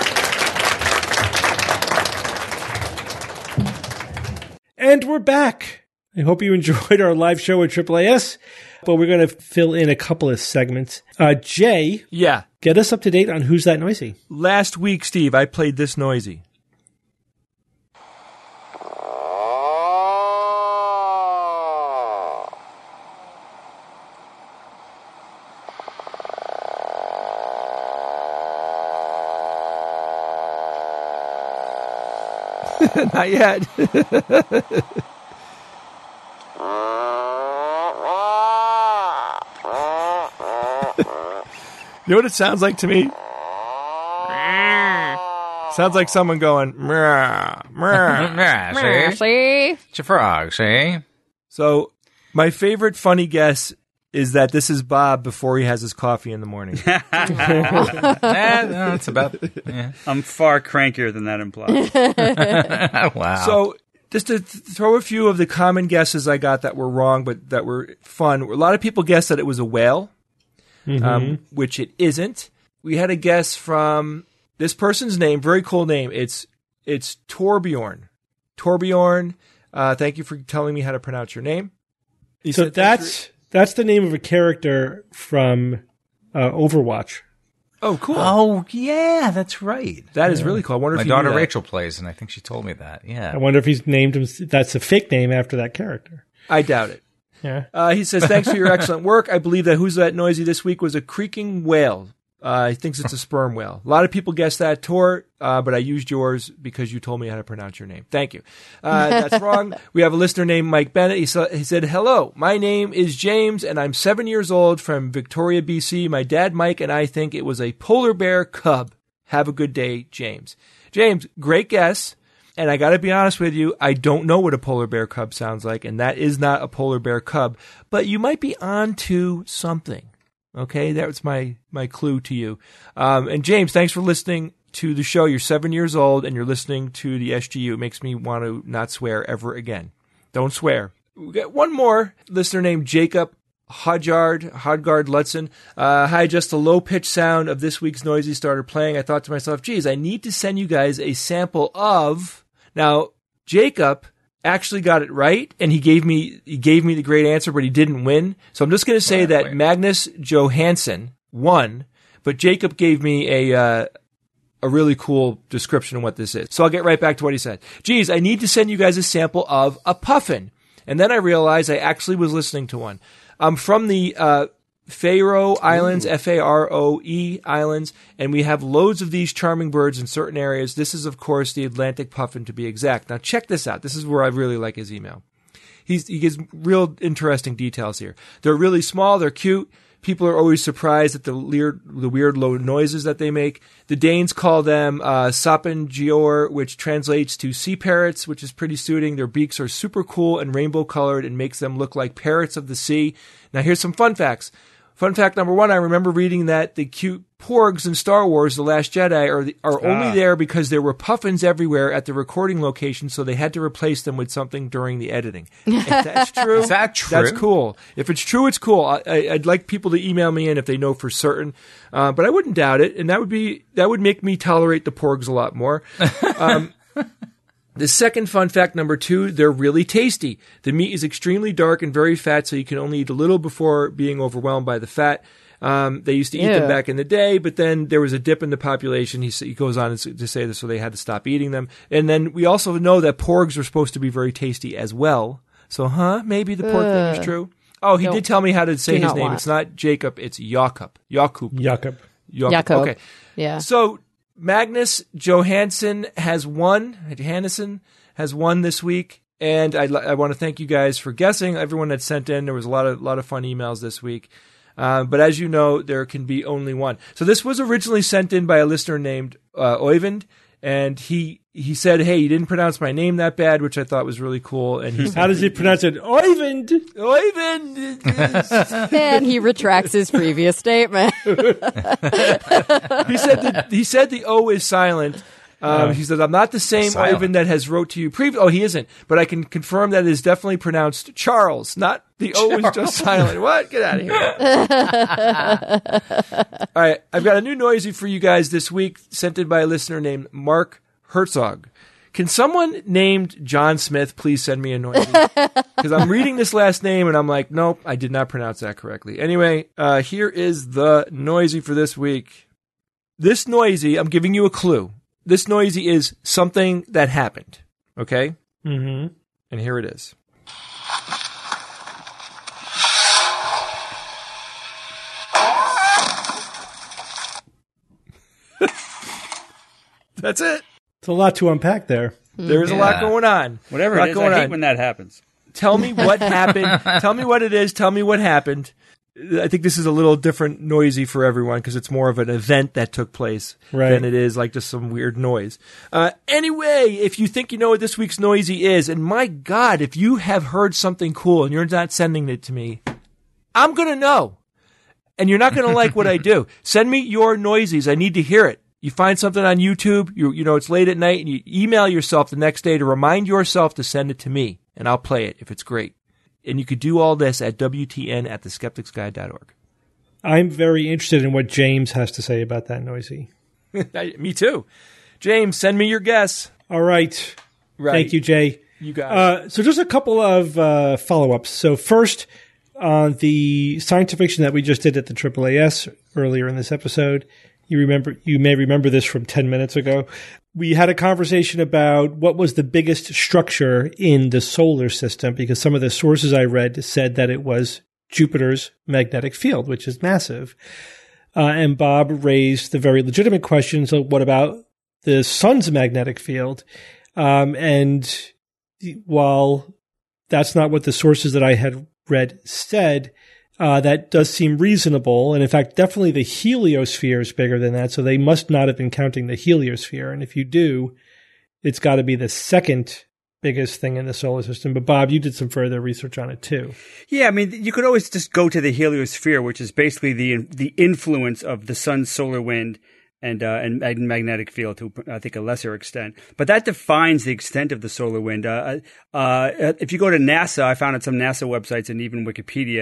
And we're back. I hope you enjoyed our live show at Triple A S, but we're going to fill in a couple of segments. Uh, Jay, Yeah. get us up to date on Who's That Noisy? Last week, Steve, I played this noisy. Not yet. You know what it sounds like to me? Sounds like someone going, "Meow, meow." Yeah, see? See? It's a frog, see? So, my favorite funny guess is that this is Bob before he has his coffee in the morning. Eh, no, it's about... Yeah. I'm far crankier than that implies. Wow. So, just to th- throw a few of the common guesses I got that were wrong, but that were fun. A lot of people guessed that it was a whale, um, which it isn't. We had a guess from this person's name, very cool name. It's it's Torbjorn. Torbjorn, uh, thank you for telling me how to pronounce your name. He So said, "Thanks that's that's the name of a character from uh, Overwatch. for-" Oh, cool. Oh, yeah, that's right. That is really cool. I wonder My if you knew daughter that. Rachel plays, and I think she told me that. Yeah. I wonder if he's named him. That's a fake name after that character. I doubt it. Yeah. Uh, he says, thanks for your excellent work. I believe that Who's That Noisy this week was a creaking whale. Uh, he thinks it's a sperm whale. A lot of people guessed that, Tor, uh, but I used yours because you told me how to pronounce your name. Thank you. Uh, that's wrong. We have a listener named Mike Bennett. He, sa- he said, hello, my name is James, and I'm seven years old from Victoria, B C. My dad, Mike, and I think it was a polar bear cub. Have a good day, James. James, great guess. And I got to be honest with you, I don't know what a polar bear cub sounds like, and that is not a polar bear cub. But you might be on to something. Okay, that was my, my clue to you. Um, and James, thanks for listening to the show. You're seven years old, and you're listening to the S G U. It makes me want to not swear ever again. Don't swear. We got one more listener named Jacob Hodgard, Hodgard Lutzen. Uh, hi, just a low-pitched sound of this week's Noisy started playing. I thought to myself, geez, I need to send you guys a sample of... Now, Jacob actually got it right, and he gave me he gave me the great answer, but he didn't win. So I'm just going to say Wait, that wait. Magnus Johansson won, but Jacob gave me a... Uh, a really cool description of what this is. So I'll get right back to what he said. Geez, I need to send you guys a sample of a puffin. And then I realized I actually was listening to one. I'm from the uh, Faroe Islands, F A R O E Islands, and we have loads of these charming birds in certain areas. This is, of course, the Atlantic puffin to be exact. Now check this out. This is where I really like his email. He's, he gives real interesting details here. They're really small. They're cute. People are always surprised at the weird, the weird low noises that they make. The Danes call them uh, Sappengior, which translates to sea parrots, which is pretty suiting. Their beaks are super cool and rainbow colored and makes them look like parrots of the sea. Now here's some fun facts. Fun fact number one, I remember reading that the cute porgs in Star Wars, The Last Jedi, are the, are only Ah. there because there were puffins everywhere at the recording location, so they had to replace them with something during the editing. If that's true, Is that true? that's cool. If it's true, it's cool. I, I, I'd like people to email me in if they know for certain, uh, but I wouldn't doubt it, and that would be that would make me tolerate the porgs a lot more. Um, The second fun fact, number two, they're really tasty. The meat is extremely dark and very fat, so you can only eat a little before being overwhelmed by the fat. Um, they used to eat them Yeah. back in the day, but then there was a dip in the population. He, s- he goes on to say this, so they had to stop eating them. And then we also know that porgs are supposed to be very tasty as well. So, huh? Maybe the pork thing is true. Oh, he Don't- did tell me how to say do his not name. want. It's not Jacob, it's Jakob. Jakob. Jakob. Jakob. Jakob. Okay. Yeah. So Magnus Johansson has won. Johansson has won this week, and I, I want to thank you guys for guessing. Everyone that sent in, there was a lot of lot of fun emails this week. Uh, but as you know, there can be only one. So this was originally sent in by a listener named uh, Oyvind, and he he said, "Hey, you didn't pronounce my name that bad," which I thought was really cool. And he How does he pronounce it? Oyvind. Oyvind. And he retracts his previous statement. he said that, he said the O is silent. Um, He said, I'm not the same Silent. Oyvind that has wrote to you previously. Oh, he isn't. But I can confirm that it is definitely pronounced Charles, not the O is just silent. What? Get out of here. All right. I've got a new noisy for you guys this week, sent in by a listener named Mark Herzog. Can someone named John Smith please send me a noisy? Because I'm reading this last name and I'm like, nope, I did not pronounce that correctly. Anyway, uh, here is the noisy for this week. This noisy, I'm giving you a clue. This noisy is something that happened. Okay? Mm-hmm. And here it is. That's it. It's a lot to unpack there. There's a lot Yeah. going on. Whatever lot it is, going I hate on. when that happens. Tell me what happened. Tell me what it is. Tell me what happened. I think this is a little different noisy for everyone because it's more of an event that took place Right. than it is like just some weird noise. Uh, anyway, if you think you know what this week's noisy is, and my God, if you have heard something cool and you're not sending it to me, I'm going to know. And you're not going to like what I do. Send me your noisies. I need to hear it. You find something on YouTube, you, you know, it's late at night, and you email yourself the next day to remind yourself to send it to me, and I'll play it if it's great. And you could do all this at W T N at the skeptics guide dot org. I'm very interested in what James has to say about that noisy. Me too. James, send me your guess. All right. Right. Thank you, Jay. You got Uh, so just a couple of uh, follow-ups. So first, uh, the science fiction that we just did at the triple A S earlier in this episode, you remember, you may remember this from ten minutes ago. We had a conversation about what was the biggest structure in the solar system, because some of the sources I read said that it was Jupiter's magnetic field, which is massive. Uh, and Bob raised the very legitimate question, so what about the sun's magnetic field? Um, and while that's not what the sources that I had read said, uh, that does seem reasonable. And in fact, definitely the heliosphere is bigger than that. So they must not have been counting the heliosphere. And if you do, it's got to be the second biggest thing in the solar system. But Bob, you did some further research on it too. Yeah, I mean, you could always just go to the heliosphere, which is basically the the influence of the sun's solar wind and uh, and mag- magnetic field to, I think, a lesser extent. But that defines the extent of the solar wind. Uh, uh, if you go to NASA, I found on some NASA websites and even Wikipedia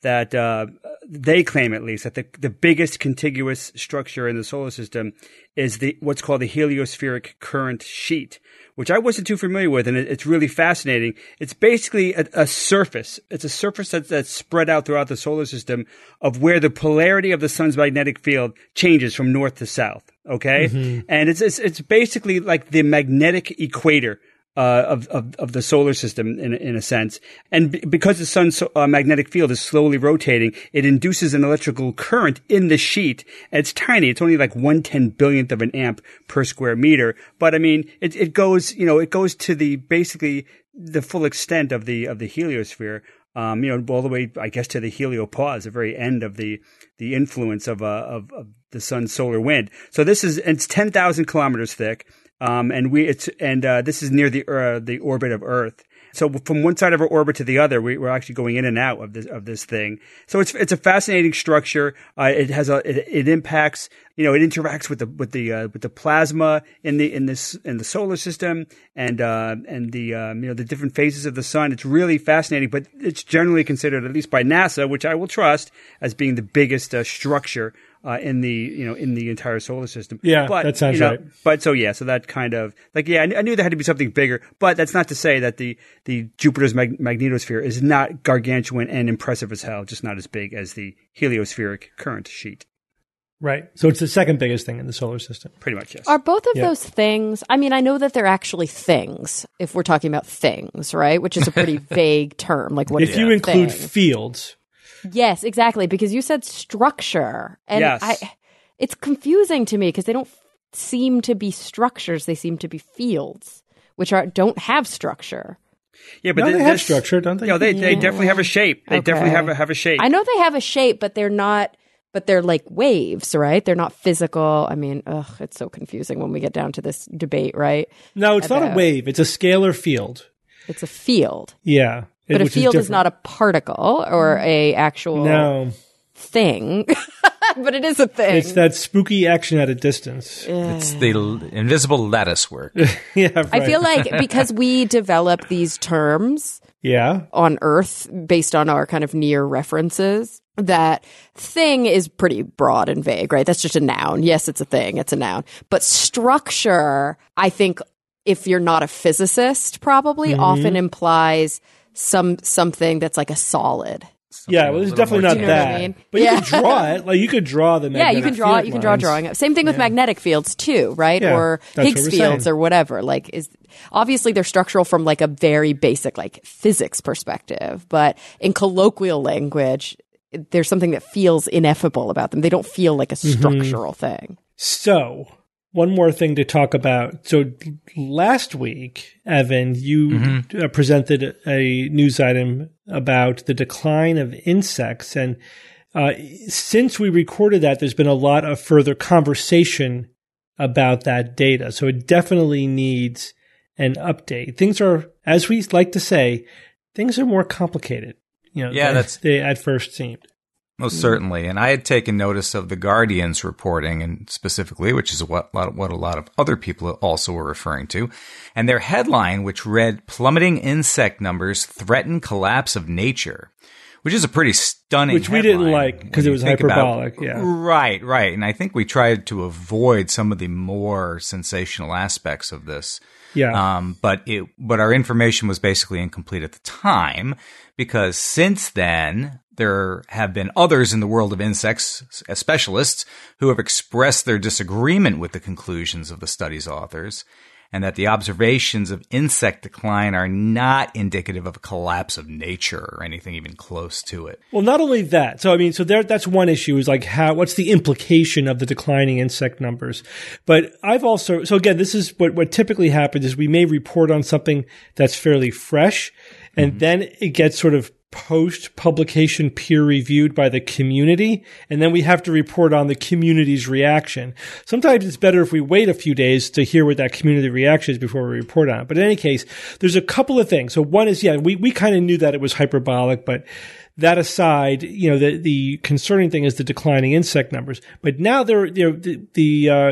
that uh, they claim, at least, that the, the biggest contiguous structure in the solar system is the what's called the heliospheric current sheet, which I wasn't too familiar with, and it, it's really fascinating. It's basically a, a surface. It's a surface that's, that's spread out throughout the solar system of where the polarity of the sun's magnetic field changes from north to south. Okay, mm-hmm. and it's, it's it's basically like the magnetic equator Uh, of, of, of the solar system in, in a sense. And b- because the sun's uh, magnetic field is slowly rotating, it induces an electrical current in the sheet. And it's tiny. It's only like one ten billionth of an amp per square meter. But I mean, it, it goes, you know, it goes to the, basically the full extent of the, of the heliosphere. Um, you know, all the way, I guess, to the heliopause, the very end of the, the influence of, uh, of, of the sun's solar wind. So this is, it's ten thousand kilometers thick. Um, and we, it's, and, uh, this is near the, uh, the orbit of Earth. So from one side of our orbit to the other, we, we're actually going in and out of this, of this thing. So it's, it's a fascinating structure. Uh, it has a, it, it impacts, you know, it interacts with the, with the, uh, with the plasma in the, in this, in the solar system and, uh, and the, um, you know, the different phases of the sun. It's really fascinating, but it's generally considered, at least by NASA, which I will trust, as being the biggest, uh, structure Uh, in the, you know, in the entire solar system. Yeah, but, that sounds you know, right. But so, yeah, so that kind of, like, yeah, I, kn- I knew there had to be something bigger, but that's not to say that the, the Jupiter's mag- magnetosphere is not gargantuan and impressive as hell, just not as big as the heliospheric current sheet. Right. So it's the second biggest thing in the solar system. Pretty much, yes. Are both of Yeah. those things, I mean, I know that they're actually things, if we're talking about things, right? Which is a pretty vague term. Like, what If is you a include thing? fields. Yes, exactly. Because you said structure. And Yes. I, it's confusing to me because they don't f- seem to be structures. They seem to be fields, which are don't have structure. Yeah, but No, th- they have this- structure, don't they? You know, they, they Yeah. definitely have a shape. They Okay. definitely have a, have a shape. I know they have a shape, but they're not, but they're like waves, right? They're not physical. I mean, ugh, it's so confusing when we get down to this debate, right? No, it's not a About- wave. It's a scalar field. It's a field. Yeah. But a which field is, different. not a particle or a actual No. thing. But it is a thing. It's that spooky action at a distance. It's the l- invisible lattice work. Yeah, right. I feel like because we develop these terms Yeah. on Earth based on our kind of near references, that thing is pretty broad and vague, right? That's just a noun. Yes, it's a thing. It's a noun. But structure, I think, if you're not a physicist, probably Mm-hmm. often implies some something that's like a solid. Yeah, well, it's little definitely more not Do you know what I that. mean? But Yeah. you could draw it. Like you could draw the Yeah, magnetic you can draw field you can draw lines. drawing. Same thing with magnetic fields too, right? Yeah, or that's Higgs what we're fields saying. or whatever. Like is obviously they're structural from like a very basic like physics perspective, but in colloquial language there's something that feels ineffable about them. They don't feel like a Mm-hmm. structural thing. So, one more thing to talk about. So, last week, Evan, you Mm-hmm. uh, presented a news item about the decline of insects. And uh, since we recorded that, there's been a lot of further conversation about that data. So, it definitely needs an update. Things are, as we like to say, things are more complicated. You know, Yeah, than that's- they at first seemed. Most certainly. And I had taken notice of the Guardian's reporting, and specifically, which is what, what a lot of other people also were referring to. And their headline, which read, "Plummeting insect numbers threaten collapse of nature," which is a pretty stunning Which we headline didn't like when because it you was think about- hyperbolic. Yeah. Right, right. And I think we tried to avoid some of the more sensational aspects of this. Yeah. Um, but it, but our information was basically incomplete at the time, because since then there have been others in the world of insects, as specialists, who have expressed their disagreement with the conclusions of the study's authors, and that the observations of insect decline are not indicative of a collapse of nature or anything even close to it. Well, not only that. So, I mean, so there, that's one issue is like how, what's the implication of the declining insect numbers? But I've also, so again, this is what, what typically happens is we may report on something that's fairly fresh, and mm-hmm. then it gets sort of post-publication peer-reviewed by the community, and then we have to report on the community's reaction. Sometimes it's better if we wait a few days to hear what that community reaction is before we report on it. But in any case, there's a couple of things. So one is, yeah, we, we kind of knew that it was hyperbolic, but that aside, you know, the, the concerning thing is the declining insect numbers. But now there, you know, the, the uh,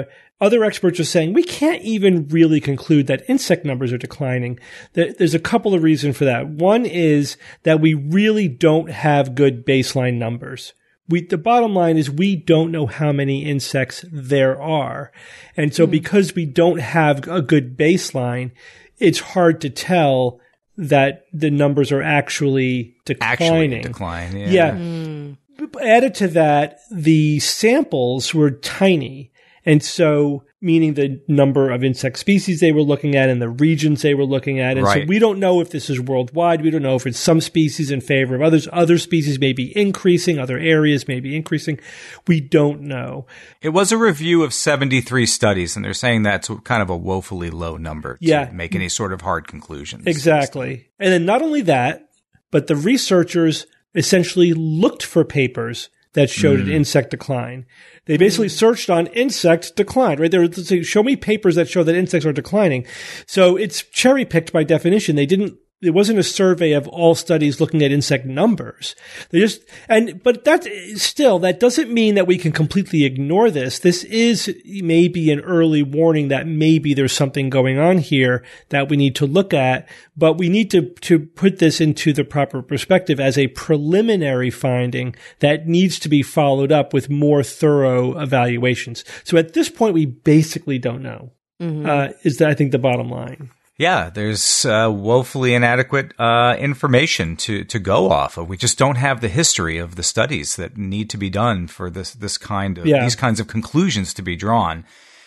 other experts are saying we can't even really conclude that insect numbers are declining. There's a couple of reasons for that. One is that we really don't have good baseline numbers. We, the bottom line is we don't know how many insects there are. And so mm-hmm. because we don't have a good baseline, it's hard to tell that the numbers are actually declining. Actually decline, yeah. Yeah. Mm. Added to that, the samples were tiny. And so, meaning the number of insect species they were looking at and the regions they were looking at. And right. so we don't know if this is worldwide. We don't know if it's some species in favor of others. Other species may be increasing. Other areas may be increasing. We don't know. It was a review of seventy-three studies, and they're saying that's kind of a woefully low number to yeah. make any sort of hard conclusions. Exactly. And then not only that, but the researchers essentially looked for papers that showed mm. an insect decline. They basically searched on insect decline, right? They were saying, show me papers that show that insects are declining. So it's cherry picked by definition. They didn't, it wasn't a survey of all studies looking at insect numbers. They just, and, but that still, that doesn't mean that we can completely ignore this. This is maybe an early warning that maybe there's something going on here that we need to look at, but we need to, to put this into the proper perspective as a preliminary finding that needs to be followed up with more thorough evaluations. So at this point, we basically don't know, mm-hmm. uh, is that I think the bottom line. Yeah, there's uh, woefully inadequate uh, information to, to go off of. We just don't have the history of the studies that need to be done for this this kind of yeah. these kinds of conclusions to be drawn.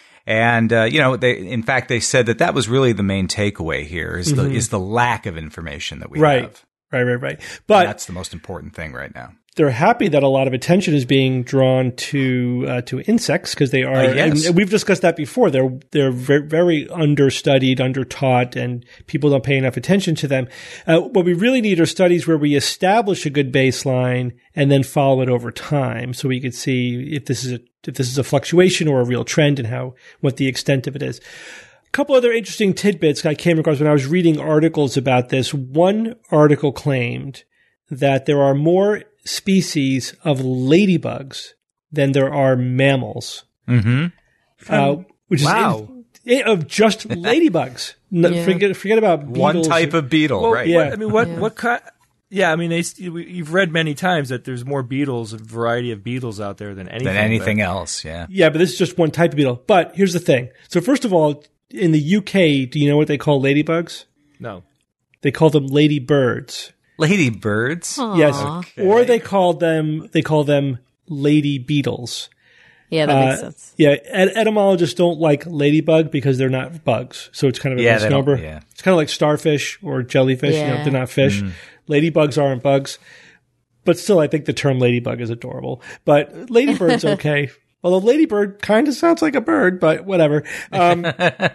And uh, you know, they in fact they said that that was really the main takeaway here is mm-hmm. the is the lack of information that we right. have. Right, right, right. But and that's the most important thing right now. They're happy that a lot of attention is being drawn to uh, to insects because they are. Uh, yes. And we've discussed that before. They're they're very, very understudied, undertaught, and people don't pay enough attention to them. Uh, what we really need are studies where we establish a good baseline and then follow it over time, so we could see if this is a if this is a fluctuation or a real trend and how what the extent of it is. A couple other interesting tidbits I came across when I was reading articles about this. One article claimed that there are more species of ladybugs than there are mammals. Mm-hmm. Uh, which wow. is of just ladybugs. No, yeah. Forget forget about beetles. One type of beetle, well, right? Yeah. What, I mean, what Yeah. what kind? Yeah, I mean, they, you've read many times that there's more beetles, a variety of beetles out there than anything. Than anything but, else, yeah. Yeah, but this is just one type of beetle. But here's the thing. So first of all, in the U K, do you know what they call ladybugs? No. They call them ladybirds. Ladybirds? Aw. Yes. Okay. Or they call them they call them lady beetles. Yeah, that makes Uh, sense. Yeah, et- etymologists don't like ladybug because they're not bugs. So it's kind of a Yeah, they don't- misnomer. yeah. It's kind of like starfish or jellyfish. You know, Yeah. they're not fish. Ladybugs aren't bugs. But still, I think the term ladybug is adorable. But ladybird's okay. Although ladybird kind of sounds like a bird, but whatever. Um,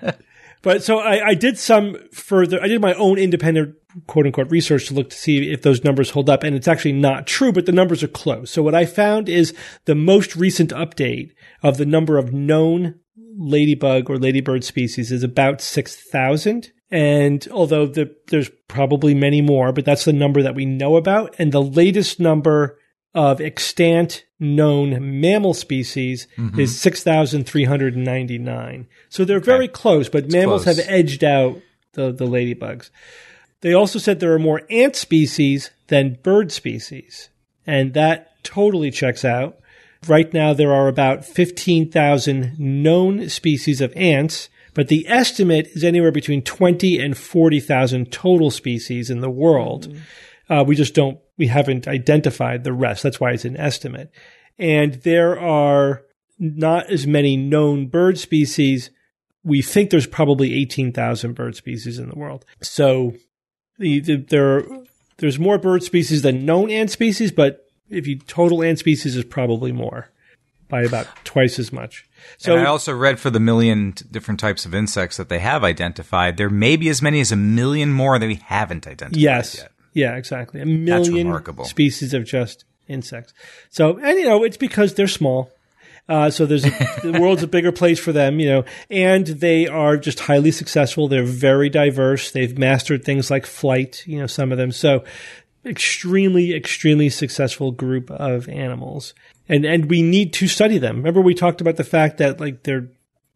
but so I, I did some further, I did my own independent quote unquote research to look to see if those numbers hold up. And it's actually not true, but the numbers are close. So what I found is the most recent update of the number of known ladybug or ladybird species is about six thousand. And although the, there's probably many more, but that's the number that we know about. And the latest number of extant known mammal species mm-hmm. is six thousand three hundred ninety-nine. So they're okay. very close, but it's mammals close. have edged out the, the ladybugs. They also said there are more ant species than bird species, and that totally checks out. Right now, there are about fifteen thousand known species of ants, but the estimate is anywhere between twenty and forty thousand total species in the world. Mm-hmm. Uh, we just don't, we haven't identified the rest. That's why it's an estimate. And there are not as many known bird species. We think there's probably eighteen thousand bird species in the world. So the, the, there are, there's more bird species than known ant species, but if you total ant species is probably more by about twice as much. So and I also read for the million t- different types of insects that they have identified, there may be as many as a million more that we haven't identified yes, yet. Yeah, exactly. A million remarkable. species of just insects. So, and you know, it's because they're small. Uh, so there's a, the world's a bigger place for them, you know, and they are just highly successful. They're very diverse. They've mastered things like flight, you know, some of them. So extremely, extremely successful group of animals. And, and we need to study them. Remember we talked about the fact that like they're,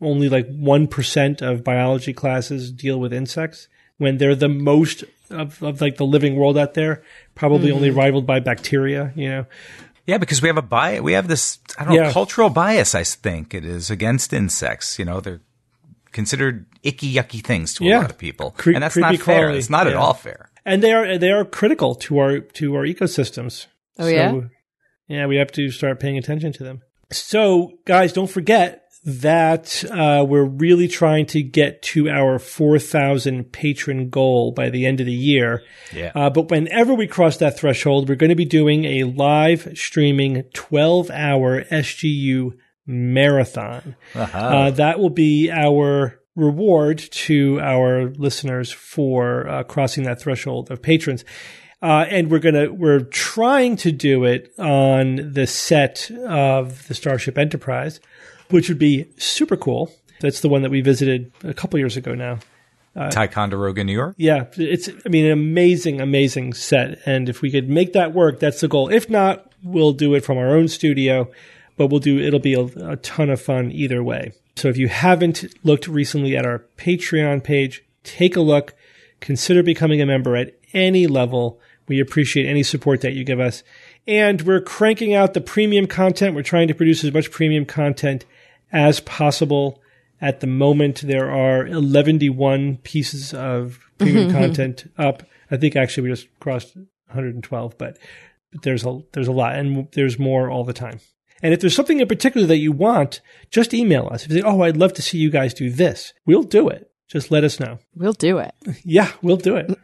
only like one percent of biology classes deal with insects, when they're the most of, of like the living world out there, probably mm-hmm. only rivaled by bacteria, you know. Yeah, because we have a bias. We have this, I don't know, Yeah. cultural bias, I think it is, against insects. You know, they're considered icky, yucky things to a Yeah. lot of people. Cre- and that's creepy not fair. crawly. It's not at Yeah. all fair. And they are they are critical to our to our ecosystems. Oh, yeah? Yeah, we have to start paying attention to them. So, guys, don't forget that uh, we're really trying to get to our four thousand patron goal by the end of the year. Yeah. Uh, but whenever we cross that threshold, we're going to be doing a live streaming twelve hour S G U marathon. Uh-huh. Uh, that will be our reward to our listeners for uh, crossing that threshold of patrons. Uh, and we're gonna we're trying to do it on the set of the Starship Enterprise, which would be super cool. That's the one that we visited a couple years ago now. Ticonderoga, New York. Yeah, it's I mean an amazing, amazing set. And if we could make that work, that's the goal. If not, we'll do it from our own studio, but we'll do it'll be a, a ton of fun either way. So if you haven't looked recently at our Patreon page, take a look. Consider becoming a member at any level. We appreciate any support that you give us. And we're cranking out the premium content. We're trying to produce as much premium content as possible. At the moment, there are eleven one pieces of premium content up. I think actually we just crossed one hundred twelve, but there's a there's a lot, and there's more all the time. And if there's something in particular that you want, just email us. If you say, oh, I'd love to see you guys do this, we'll do it. Just let us know. We'll do it. Yeah, we'll do it.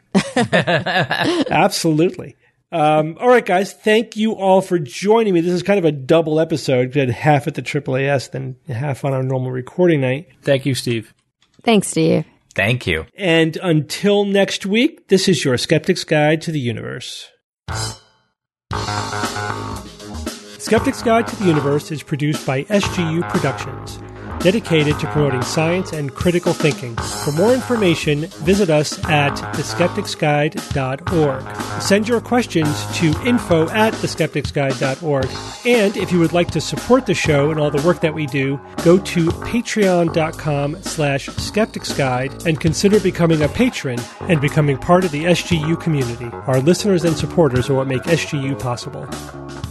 Absolutely. Um, all right, guys. Thank you all for joining me. This is kind of a double episode. We had half at the triple A S, then half on our normal recording night. Thank you, Steve. Thanks, Steve. Thank you. And until next week, this is your Skeptic's Guide to the Universe. Skeptic's Guide to the Universe is produced by S G U Productions, dedicated to promoting science and critical thinking. For more information, visit us at the skeptics guide dot org. Send your questions to info at the skeptics guide dot org. And if you would like to support the show and all the work that we do, go to patreon.com slash skepticsguide and consider becoming a patron and becoming part of the S G U community. Our listeners and supporters are what make S G U possible.